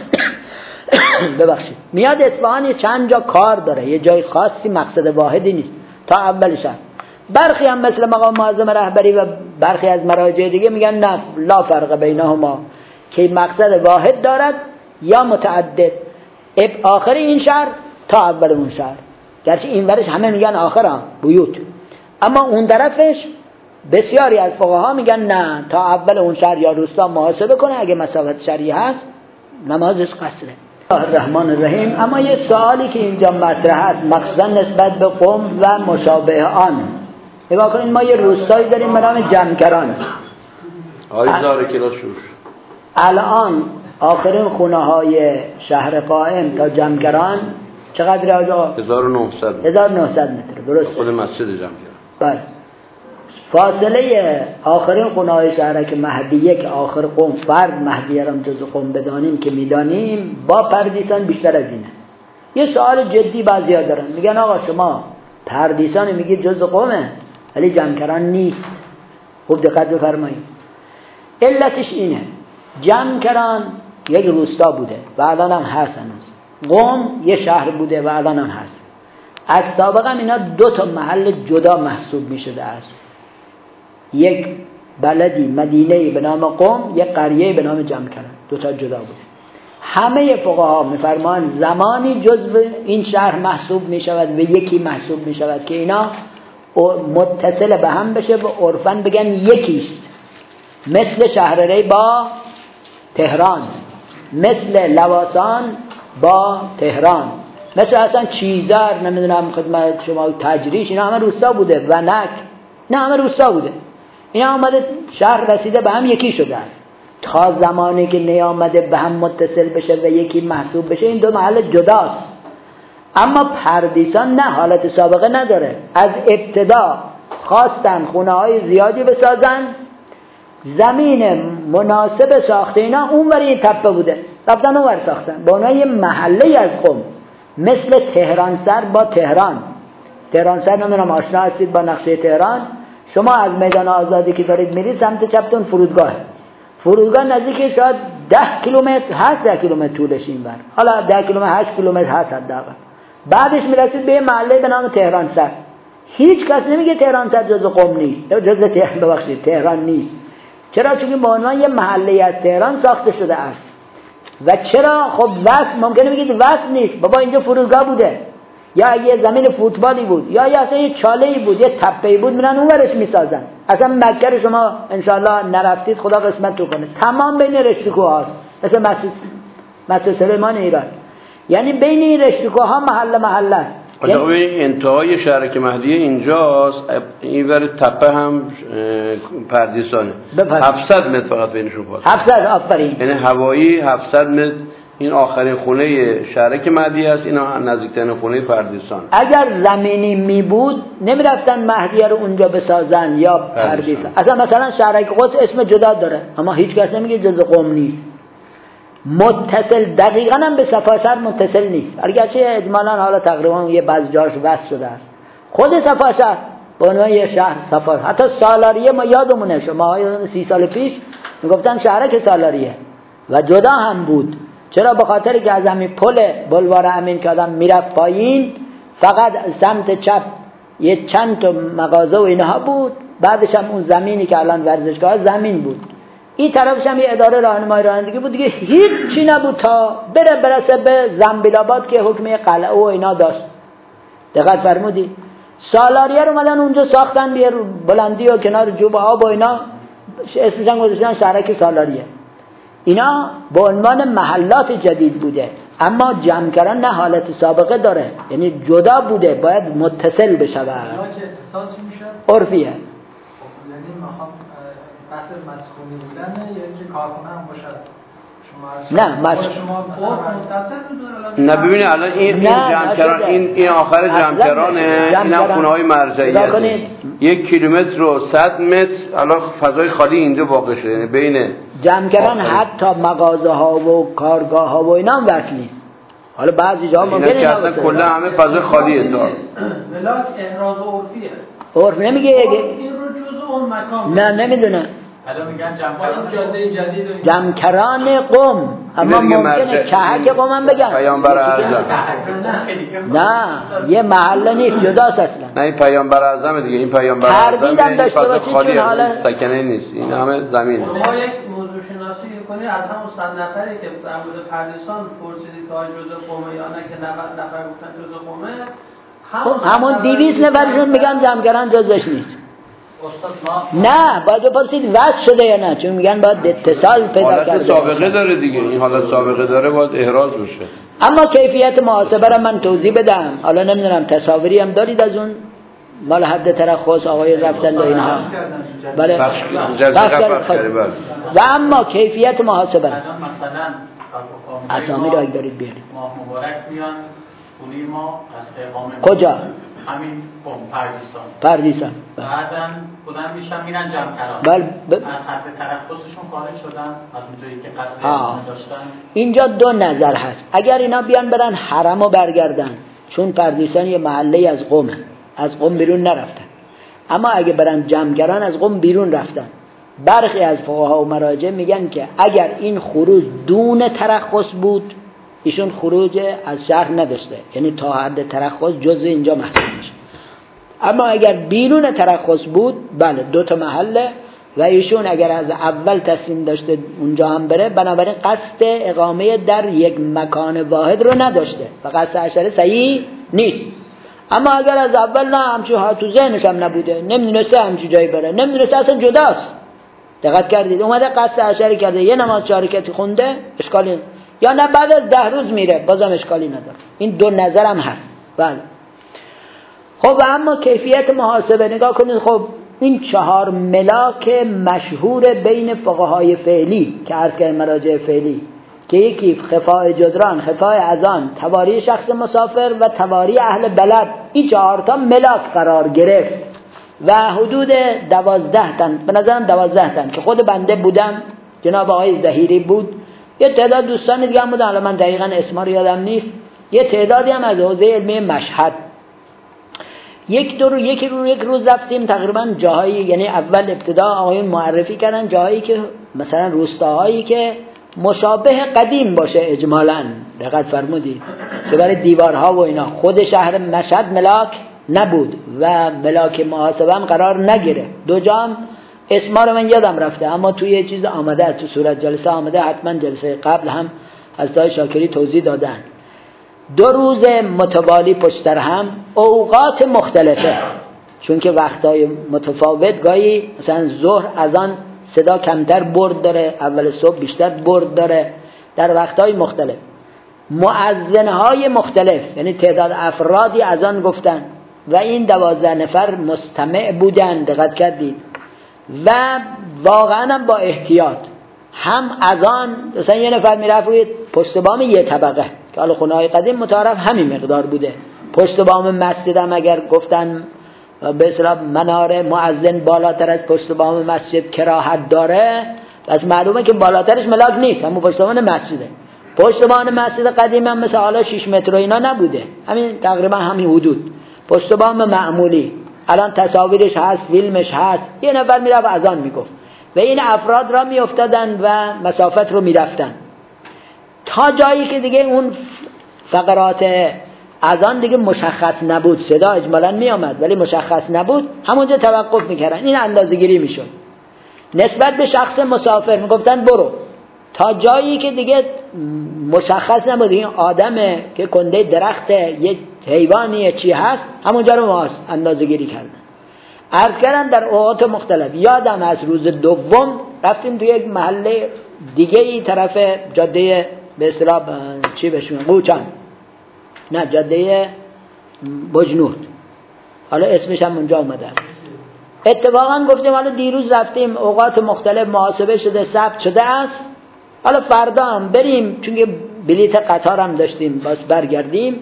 ببخشید میاد اصفهان چند جا کار داره، یه جای خاصی مقصد واحدی نیست تا اولش. برخی هم مثل مقام معظم رهبری و برخی از مراجع دیگه میگن نه لا فرق بینهما، که مقصد واحد دارد یا متعدد، آخر این شهر تا اول اون شهر. گرچه این ورش همه میگن آخر هم بیوت، اما اون طرفش بسیاری از فقها میگن نه تا اول اون شهر یا روستا محاسبه کنه، اگه مسافت شرعی هست نمازش قصره. الرحمن الرحیم. اما یه سوالی که اینجا مطرح است مخصوصا نسبت به قم و مشابه آن، نگاه کنید ما یه روستایی داریم به نام جمکران. آیزار کلاس شور الان آخرین خونه های شهر قائم تا جمکران چقدر آجا؟ هزار و نهصد هزار و نهصد متر درست؟ خود مسجد جمکران. بله. فاصله آخرین خونه های شهر که مهدیه که آخر قم فرد مهدیه را جز قم بدانیم که میدانیم با پردیسان بیشتر از اینه. یه سوال جدی بعضی ها دارن، میگن آقا شما پردیسان میگید جز قمه ولی جمکران نیست. خوب دقت بفرمایید. علتش اینه جمکران یک روستا بوده و الان هم هست هنوز. قم یه شهر بوده و الان هم هست. از سابقا اینا دو تا محل جدا محسوب میشده است. یک بلدی مدینه به نام قم، یک قریه به نام جمکران، دو تا جدا بوده. همه فقها میفرمان زمانی جزو این شهر محسوب میشود و یکی محسوب میشود که اینا متصل به هم بشه و عرفاً بگن یکیست، مثل شهر ری با تهران، مثل لواسان با تهران، مثل اصلا چیزر نمیدونم خدمت شما تجریش، اینا همه روستا بوده، ونک اینا همه روستا بوده. اینا آمده شهر رسیده به هم یکی شده است. تا زمانی که نیامده به هم متصل بشه و یکی محسوب بشه این دو محل جداست. اما پردیسان نه، حالت سابقه نداره. از ابتدا خواستن خونه های زیادی بسازن زمین مناسب ساخته اینا اونور این تپه بوده، رفتن اونور ساختن با اونها یه محله از قم، مثل تهران سر با تهران. تهران سر نمیدونم آشنا هستید با نقشه تهران؟ شما از میدان آزادی که دارید میرید سمت چپتون فرودگاه، فرودگاه نزدیک شاید ده کیلومتر هست، ده کیلومتر طولش اینور، حالا ده کیلومتر هشت کیلومتر هست حداقل. بعدش میرسید به محله به نام تهران سر. هیچ کس نمیگه تهران سر جزء قم نیست، جزء تهران ببخشید تهران نیست. چرا؟ چون به عنوان یه محله از تهران ساخته شده است. و چرا؟ خب وصل ممکنه بگید وصل نیست، بابا اینجا فرودگاه بوده، یا یه زمین فوتبالی بود، یا یا اصلا یه چاله‌ای بود، یه تپه‌ای بود، میرن اونورش میسازن. اصلا مکه رو شما انشالله نرفتید، خدا قسمت تو کنه، تمام بین رشته کوه‌هاست، مثل مسجد مسجد سلیمان ایران. یعنی بین این رشته کوه‌ها محله محله است. آقا این انتهای شهرک مهدیه اینجاست، اینور تپه هم پردیسانه، هفتصد متر فقط بینشون فاصله. هفتصد آفرین. یعنی هوایی هفتصد متر. این آخرین خونه شهرک مهدیه است، این نزدیکترین خونه پردیسان. اگر زمینی می بود نمیرفتن مهدیه رو اونجا بسازن یا پردیسان. اصلا مثلا شهرک قدس اسم جدا داره، اما هیچ کس نمیگه جزء قم نیست. متصل دقیقاً هم به صفاشر متصل نیست، اگرچه اجمالاً حالا تقریبا یه بعض جاش وصل شده است. خود صفاشر به عنوان یه شهر صفا، حتی سالاریه ما یادمونه، شما یادمونه سی سال پیش میگفتن شهرک سالاریه و جدا هم بود. چرا؟ به خاطر که از همین پل بلوار امین که آدم میرفت پایین فقط سمت چپ یه چند تا مغازه و اینها بود، بعدش هم اون زمینی که الان ورزشگاه زمین بود، این طرفش هم یه اداره راهنمایی رانندگی بود دیگه، هیچ چی نبود تا بره برسه به زنبیل آباد که حکم قلعه و اینا داشت. دقت فرمودی؟ سالاریه رو اومدن اونجا ساختن، بیر بلندی و کنار جوب آب و اینا اسمشون گذاشتن شهرک سالاریه. اینا به عنوان محلات جدید بوده، اما جمکران نه حالت سابقه داره، یعنی جدا بوده، باید متصل بشه. اتصال چی میشه؟ عرفیه. یعنی میخوام بحث مسکونی بودن یا اینکه کارخونه هم باشه؟ نه مسکون نه ببینید الان این این جمکران این این آخر جمکرانه، این هم خونه های مرجعیه، یک کیلومتر و صد متر الان فضای خالی اینجا واقع شده، یعنی بین جمکران حتی مغازه ها و کارگاه ها و اینا هم وصل نیست. حالا بعضی جا ممکنه اینا که اصلا کلا همه فضای خالیه. تا ولاک احراز عرفیه، عرف نمیگه این رو جزء اون مکان نه نمیدونه. الان میگن جمکران جاده جدید، جمکران قم، اما ممکنه کهک قم هم بگن پیامبر اعظم. نه یه محله نیست، جداست اصلا. نه این پیامبر اعظم دیگه، این پیامبر اعظم داشته باشید چون حالا سکنه نیست، این همه زمینه. شما یک موضوع شناسی کنید از همون صد نفری که در مورد پردیسان پرسیدید که جزء قمه یا نه، که نود نفر گفتن جزء قمه، همون دویست نفرشون میگن جمکران جزش نیست. نه باید بپرسید وصل شده یا نه، چون میگن باید اتصال پیدا کرده. حالت سابقه داره دیگه، این حالت سابقه داره باید احراز بشه. اما کیفیت محاسبه را من توضیح بدم. حالا نمیدونم تصاویری هم دارید از اون مال حد ترخص آقای رفتند و اینها؟ بله و اما کیفیت محاسبه را اسامی را دارید بیارید. ماه مبارک میان خونه ما از اقامه کجا؟ همین قم پردیسان. پردیسان. بعدن بودن میشن میرن جمکران. بله ب... از حد ترخصشون خارج شدن از اونجایی که قصد اقامه داشتن. اینجا دو نظر هست. اگر اینا بیان برن حرم و برگردن، چون پردیسان یه محله از قمه، از قم بیرون نرفتن، اما اگه برن جمکران از قم بیرون رفتن، برخی از فقها و مراجع میگن که اگر این خروج دون ترخص بود ایشون خروج از شهر نداشته، یعنی تا حد ترخص جزء اینجا محسوب میشه. اما اگر بیرون ترخص بود بله دو تا محله و ایشون اگر از اول تصمیم داشته اونجا هم بره، بنابراین قصد اقامه در یک مکان واحد رو نداشته و قصد عشره صحیح نیست. اما اگر از اول نه همچون ها تو ذهنش هم نبوده، نمیدونسته همچون جایی بره، نمیدونسته اصلا جداست، دقت کردید اومده قصد عشره کرده، یه نماز چهارکتی خونده، اشکالی یا نه بعد از ده روز میره بازم اشکالی نداره. این دو نظر هم هست. بله خب اما کیفیت محاسبه نگاه کنید. خب این چهار ملاک مشهور بین فقهای فعلی که عرض کردیم مراجع فعلی، که یکی خفای جدران، خفای اذان، تواری شخص مسافر و تواری اهل بلد، این چهار تا ملاک قرار گرفت و حدود دوازده تن، به نظرم دوازده تن که خود بنده بودم، جناب آقای ظهیری بود، یه تعداد دوستان دیگه هم بودن، حالا من دقیقاً اسما رو یادم نیست، یه تعدادی هم از حوزه علمی مشهد. یک دو رو یک رو یک روز رفتیم تقریبا جاهایی، یعنی اول ابتدا آقایون معرفی کردن جاهایی که مثلا روستاهایی که مشابه قدیم باشه اجمالاً، دقت فرمودید که برای دیوارها و اینا خود شهر مشهد ملاک نبود و ملاک محاسبه هم قرار نگیره. دو جام اسما رو من یادم رفته، اما توی یه چیز آمده، تو صورت جلسه آمده، حتما جلسه قبل هم حضرت شاکری توضیح دادن. دو روز متوالی پشت سر هم، اوقات مختلفه، چون که وقتای متفاوت، گاهی مثلا ظهر اذان صدا کمتر برد داره، اول صبح بیشتر برد داره، در وقتای مختلف، مؤذنهای مختلف، یعنی تعداد افرادی اذان گفتن و این دوازده نفر مستمع بودن، دقت کردید، و واقعا هم با احتیاط، هم اذان مثلا یه نفر میرفت روی پشت بام یه طبقه که حالا خونه‌های قدیم متعارف همین مقدار بوده، پشت بام مسجد هم اگر گفتن به اصطلاح مناره مؤذن بالاتر از پشت بام مسجد کراهت داره، پس معلومه که بالاترش ملاک نیست، همون پشت بام مسجده. پشت بام مسجد قدیم هم مثل حالا شش متر و اینا نبوده، همین تقریبا همین حدود، پشت بام معمولی. الان تصاویرش هست، فیلمش هست، یه نفر میرفت اذان میگفت و این افراد را میافتادن و مسافت رو میرفتن تا جایی که دیگه اون فقرات اذان دیگه مشخص نبود، صدا اجمالاً میامد ولی مشخص نبود، همونجا توقف میکردن، این اندازه‌گیری میشد. نسبت به شخص مسافر میگفتن برو، تا جایی که دیگه مشخص نبود این آدمه که کنده درخت، یک حیوانیه، چی هست، همونجا رو ماست اندازه‌گیری کردن. عرض کردم در اوقات مختلف. یادم از روز دوم رفتیم توی یک محله دیگه ای طرف جاده به اصطلاح چی بهش میگن قوچان، نه جاده بجنورد، حالا اسمش هم اونجا اومده. اتفاقا گفتیم حالا دیروز رفتیم، اوقات مختلف محاسبه شده، ثبت شده است، حالا فردا هم بریم، چون که بلیت قطار هم داشتیم باز برگردیم،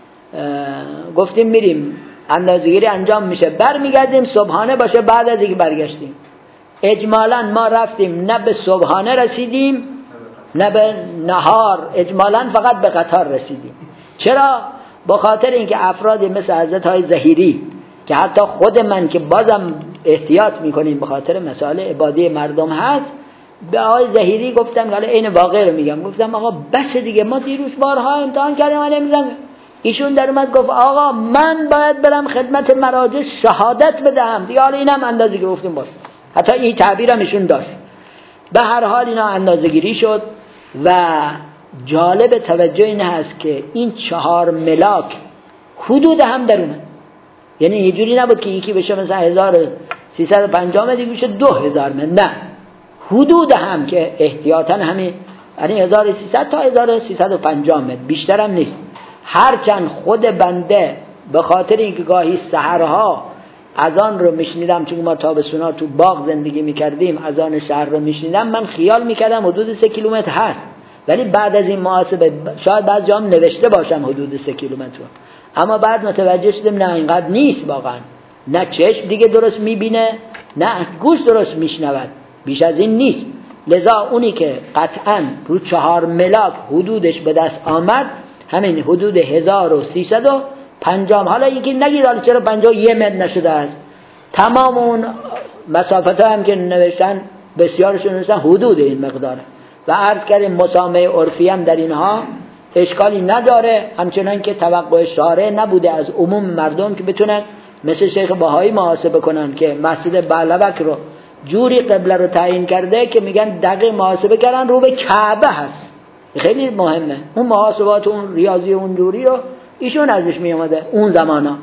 گفتیم میریم اندازه‌گیری انجام میشه، برمیگردیم صبحانه باشه بعد از اینکه برگشتیم. اجمالا ما رفتیم نه به صبحانه رسیدیم نه به نهار، اجمالا فقط به قطار رسیدیم. چرا؟ به خاطر اینکه افرادی مثل حضرت های ظهیری که حتی خود من که بازم احتیاط میکنیم به خاطر مسائل عبادی مردم هست، به آقای ظهیری گفتم، حالا این واقع رو میگم، گفتم آقا بس دیگه، ما دیروز بارها امتحان کردیم ولی نمی‌زنم. ایشون در اومد گفت آقا من باید برم خدمت مراجع شهادت بدهم دیگه، حالا اینم اندازه که گفتیم باشه، حتی این تعبیرم ایشون داشت. به هر حال اینا اندازه گیری شد و جالب توجه این هست که این چهار ملاک حدود هم در اومد، یعنی یه جوری نبود که یکی بشه مثلا هزار و سیصد و پنجاه متر بشه دو هزار متر، نه، حدود هم که احتیاطاً همین، یعنی هزار و سیصد تا هزار و سیصد و پنجاه متر، بیشتر هم نیست. هرچند خود بنده به خاطر اینکه گاهی سحرها اذان رو میشنیدم، چون ما تابستونا تو باغ زندگی میکردیم، اذان شهر رو میشنیدم، من خیال میکردم حدود سه کیلومتر هست، ولی بعد از این محاسبه شاید بعضی جام نوشته باشم حدود سه کیلومتر، اما بعد متوجه شدم نه اینقدر نیست واقعا، نه چشم دیگه درست میبینه نه گوش درست میشنود، بیش از این نیست. لذا اونی که قطعا رو چهار ملاک حدودش به دست آمد همین حدود هزار و سیصد و پنجاه، حالا یکی نگید حالا چرا پنجاه و یه متر نشده است، تمام اون مسافت ها هم که نوشتن بسیارشون نوشتن حدود این مقداره و عرض کردیم مسامع عرفی هم در اینها اشکالی نداره، همچنان که توقع شارع نبوده از عموم مردم که بتونن مثل شیخ بهایی محاسبه کنن که مسجد بعلبک رو جوری قبله رو تعیین کرده که میگن دقیق محاسبه کردن رو به کعبه هست. خیلی مهمه اون محاسبات، اون ریاضی اون جوری رو ایشون ازش میومده اون زمانا،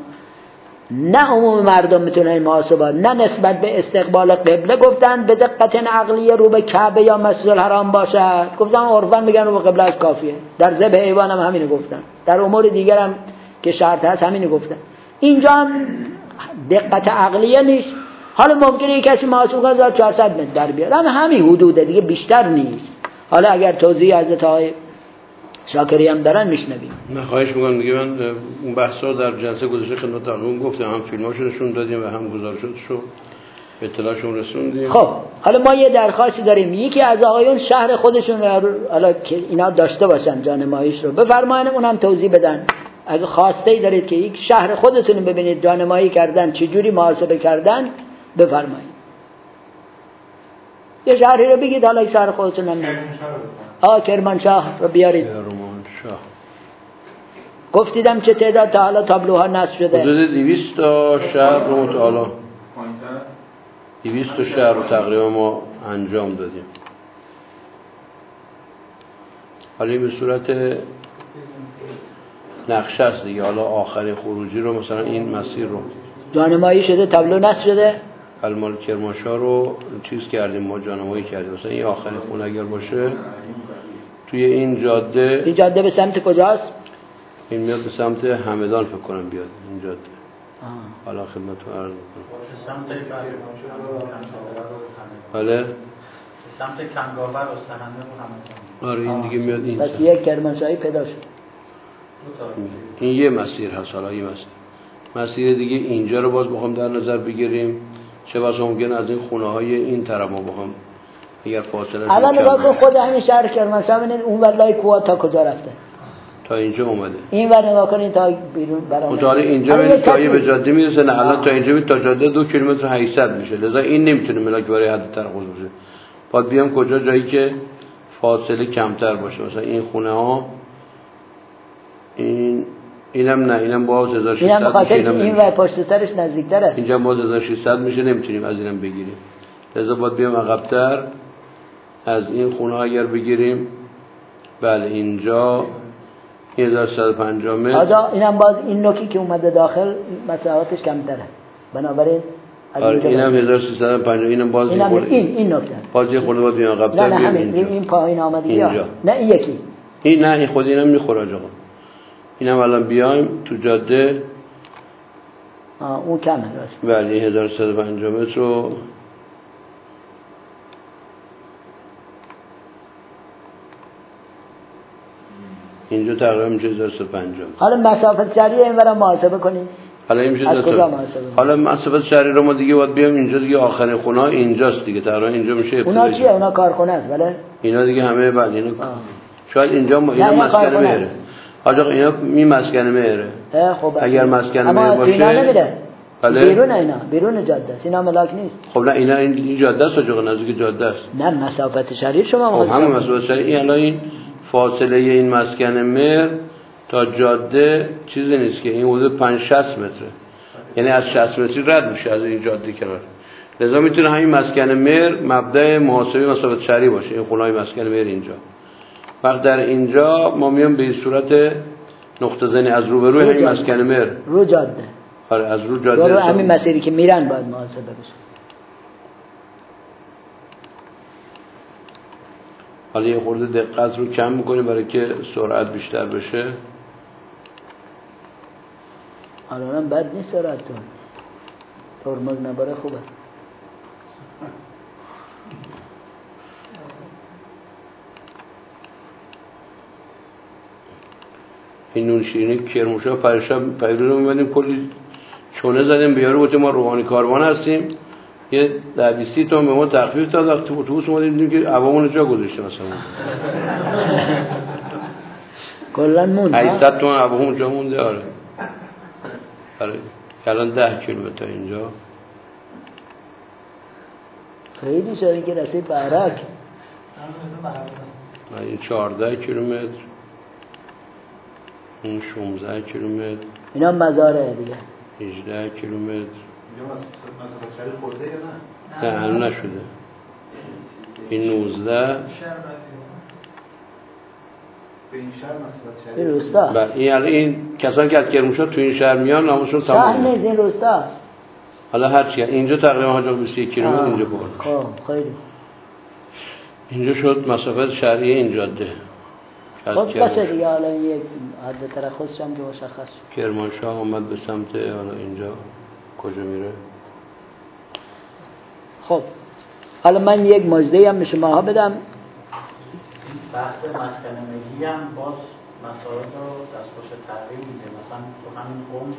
نه عموم مردم میتونن این محاسبات، نه نسبت به استقبال قبله گفتن به دقت عقلیه رو به کعبه یا مسجد الحرام باشد، گفتن عرفاً میگن رو به قبله از کافیه، در ذبح حیوان هم همینو گفتن، در امور دیگر هم که شرط هست همینو گفتن. اینجا هم دقت عقلیه نیست. حالا ممکنه یک کسی محاسب کنه هزار و چهارصد متر در بیاد، هم همین حدوده دیگه، بیشتر نیست. حالا اگر توضیح حضرت های شاکری هم دارن میشنویم. نه خواهش میکنم دیگه. من اون بحثا در جلسه گذشته خدمت آقایون گفتم، هم فیلماشو نشون دادیم و هم گزارشاتشو اطلاعشون رسوندیم. خب حالا ما یه درخواستی داریم، یکی از آقایون شهر خودشون حالا که اینا داشته باشن جانماییش رو بفرمایید، اونم توضیح بدن. اگه خواسته ای دارید که یک شهر خودتون ببینید جانمایی کردن چجوری محاسبه کردن بفرمایید. یه شهری رو بگید، حالا یک شهر خودتون هم آه کرمانشاه رو بیارید. کرمانشاه گفتیدم چه تعداد تا حالا تابلوها نصب شده؟ حدود دویست تا شهر رو تا حالا دویست تا شهر رو تقریبا ما انجام دادیم. حالا به صورت نقشه است دیگه. حالا آخرین خروجی رو مثلا این مسیر رو جانمایی شده، تابلو نصب شده. المال کرمانشاه رو چیز کردیم، ما جانمایی کردیم. مثلا این آخرین خونه اگر باشه توی این جاده، این جاده به سمت کجاست؟ این میاد به سمت همدان فکر کنم بیاد این جاده. حالا خدمتتون عرض می‌کنم. سمت بله. سمت کنگاور و سهنده و همدان. آره این دیگه میاد این. پس یک کرمانشاهی پیدا شد. این یه مسیر هست. حالا این مسیر. مسیر دیگه اینجا رو باز بخوام در نظر بگیریم، چه واسه ممکن از این خونه های این طرف ما بخوام اگر فاصله الان نگاه کن خود همین شهر کرمانشاه ببینید اون ولای کوه تا کجا رفته. تا اینجا اومده. این ور نگاه کنید تا بیرون برام. تا اینجا ببین تا به جاده میرسه. نه الان تا اینجا تا جاده دو کیلومتر و هشتصد میشه. لذا این نمیتونه ملاک برای حد تنقل باشه. باید بیام کجا جایی که فاصله کمتر باشه. مثلا این خونه ها این اینم نه، اینم باز هزار و ششصد. اینم بخاطر این ور پشت سرش نزدیک‌تره. اینجا باز هزار و ششصد میشه، نمیتونیم از اینم بگیریم. لذا باید بیام عقب‌تر از این خونه ها اگر بگیریم. بله اینجا هزار و صد و پنجاه متر. آجا اینم باز این نوکی که اومده داخل مساحتش کمتره. بنابراین آره اینم هزار و سیصد و پنجاه. اینم باز اینم این این نکته. باز یه خورده باید بیام عقب‌تر. نه نه همین این پایین آمده اینجا. نه این یکی. این نه این خود اینم میخوره آقا. اینم الان بیایم تو جاده. آه اون کمه راست. بله هزار و صد و پنجاه متر رو اینجا تقریبا میشه هزار و صد و پنجاه. حالا مسافت شهری اینورا محاسبه کنیم. حالا این میشه از کجا محاسبه؟ حالا مسافت شهری رو ما دیگه باید بیام اینجا دیگه آخرین خونه ها اینجاست دیگه. تقریبا اینجا میشه ابتدایی. اونا چیه؟ اونا کارخونه است بله؟ اینا دیگه همه بعد اینا شاید اینجا ما اینا مسکن مهره. آقا اینا می مسکن مهره. خب اگر مسکن مهره باشه. اما اینا نمیده. بله. بیرون اینا، بیرون جاده است. اینا ملاک نیست. خب نه اینا این جاده است آقا، نزدیک جاده است. نه مسافت شهری شما. خب همون مسافت شهری. این الان این فاصله این مسکن مهر تا جاده چیزی نیست که این حدود پنجاه شصت متره. یعنی از شصت متری رد میشه از این جاده کنار. لذا میتونه همین مسکن مهر مبدأ محاسبه مسافت شهری باشه. این خونه‌های مسکن مهر اینجا. وقت در اینجا ما میام به این صورت نقطه زنی از رو به روی همین مسکن مهر رو جاده. آره از رو جاده. رو همین مسیری که میرن باید محاسبه بشه. حالا یه خورده دقت رو کم میکنیم برای که سرعت بیشتر بشه. الان بد نیست سرعتون. ترمز نباره خوبه. این نون شیرینی کرمانشاه پریشب پیروز اومدیم کلی چونه زدیم بیارو گفتیم ما روحانی کاروان هستیم. یه ده بیست تومن به ما تخفیف داد. تو اتوبوس اومدیم دیدیم که عوامون جا گذاشته مثلا. کلا مون. هشتصد تومن عوامون جا مونده. آره. آره. الان ده کیلومتر اینجا. خیلی شده که رسید بهرک. این چهارده کیلومتر. این شانزده کیلومتر. اینا مزاره دیگه. هجده کیلومتر. اینجا مسافت شهری خورده یا نه؟ نه هنوز نشده. این نوزده. به این شهر مسافت شهری. این روستا. بله این این کسانی که از کرمانشاه تو این شهر میان نامشون تمام. شهر نیست این روستا. حالا هر چی اینجا تقریبا حاجا بیست و یک کیلومتر اینجا بود. خب خیلی. اینجا شد مسافت شهری این جاده. خب باشه دیگه حالا یک حد ترخصش هم که مشخص شد. کرمانشاه اومد به سمت حالا اینجا کجا میره؟ خب حالا من یک مجده هم به شما ها بدم. بحث مسکن ملی هم باز مسائل رو دستخوش تغییر میده، مثلا تو همین قوم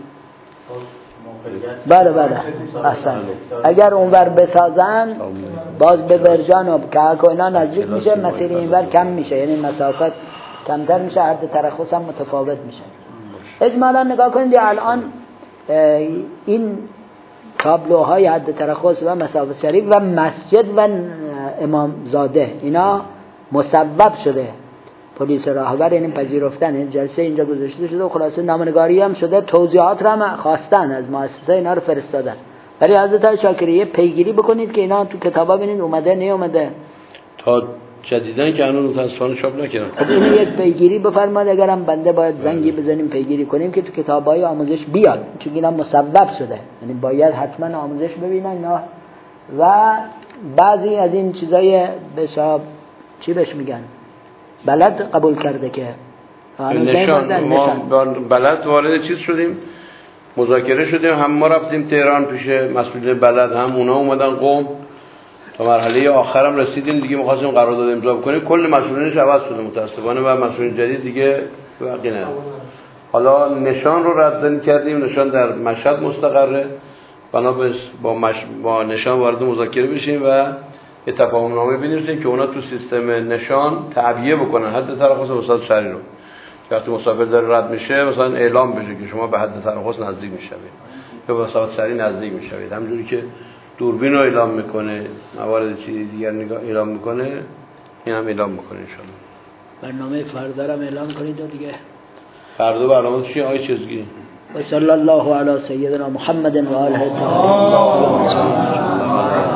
بله بله احسن. اگر اونور بسازن باز به برجان و که اینا نزدیک میشه، مسیر اینور کم میشه، یعنی مسافت کمتر میشه، حد ترخص هم متفاوت میشه. اجمالا نگاه کنید الان این تابلوهای حد ترخص و مسافت شریف و مسجد و امام زاده اینا مصوب شده، پلیس راهبر یعنی پذیرفتن، این جلسه اینجا گذاشته شده و خلاصه نامنگاری هم شده، توضیحات را هم خواستن از مؤسسه، اینا رو فرستادن. برای حضرت شاکریه پیگیری بکنید که اینا تو کتابا ببینید اومده نه اومده. تا جدیدن که هنوز متاسفانه چاپ نکردن. خب این یک پیگیری بفرمایید، اگرم بنده باید زنگی بزنیم پیگیری کنیم که تو کتابای آموزش بیاد، چون اینا مصوب شده، یعنی باید حتما آموزش ببینن اینا. و بعضی از این چیزای به حساب چی بهش میگن بلد قبول کرده که نشان. ما بلد وارد چیز شدیم، مذاکره شدیم، هم ما رفتیم تهران پیش مسئول بلد، هم اونا اومدن قم، تا مرحله آخرم رسیدیم دیگه می‌خواستیم قرارداد امضا کنیم، کل مسئولینش عوض شده متأسفانه و مسئول جدید دیگه باقی نه. حالا نشان رو رد کردیم، نشان در مشهد مستقره، بنابراین با, مش... با نشان وارد مذاکره بشیم و یه تفاهم نامه بنویسیم که اونا تو سیستم نشان تعبیه بکنن حد ترخص وسط شهری رو. وقتی مسافر داره رد میشه مثلا اعلام بشه که شما به حد ترخص نزدیک میشوید یا به وسط شهری نزدیک میشوید، همونجوری که دوربین رو اعلام میکنه، موارد چیزی دیگر نگاه اعلام میکنه، این هم اعلام میکنه ان شاء الله. برنامه فردا رو اعلام کنید و دیگه فردا برنامه چیه آی چیزگی؟ و صلی الله علی سیدنا محمد و آله الطاهرین.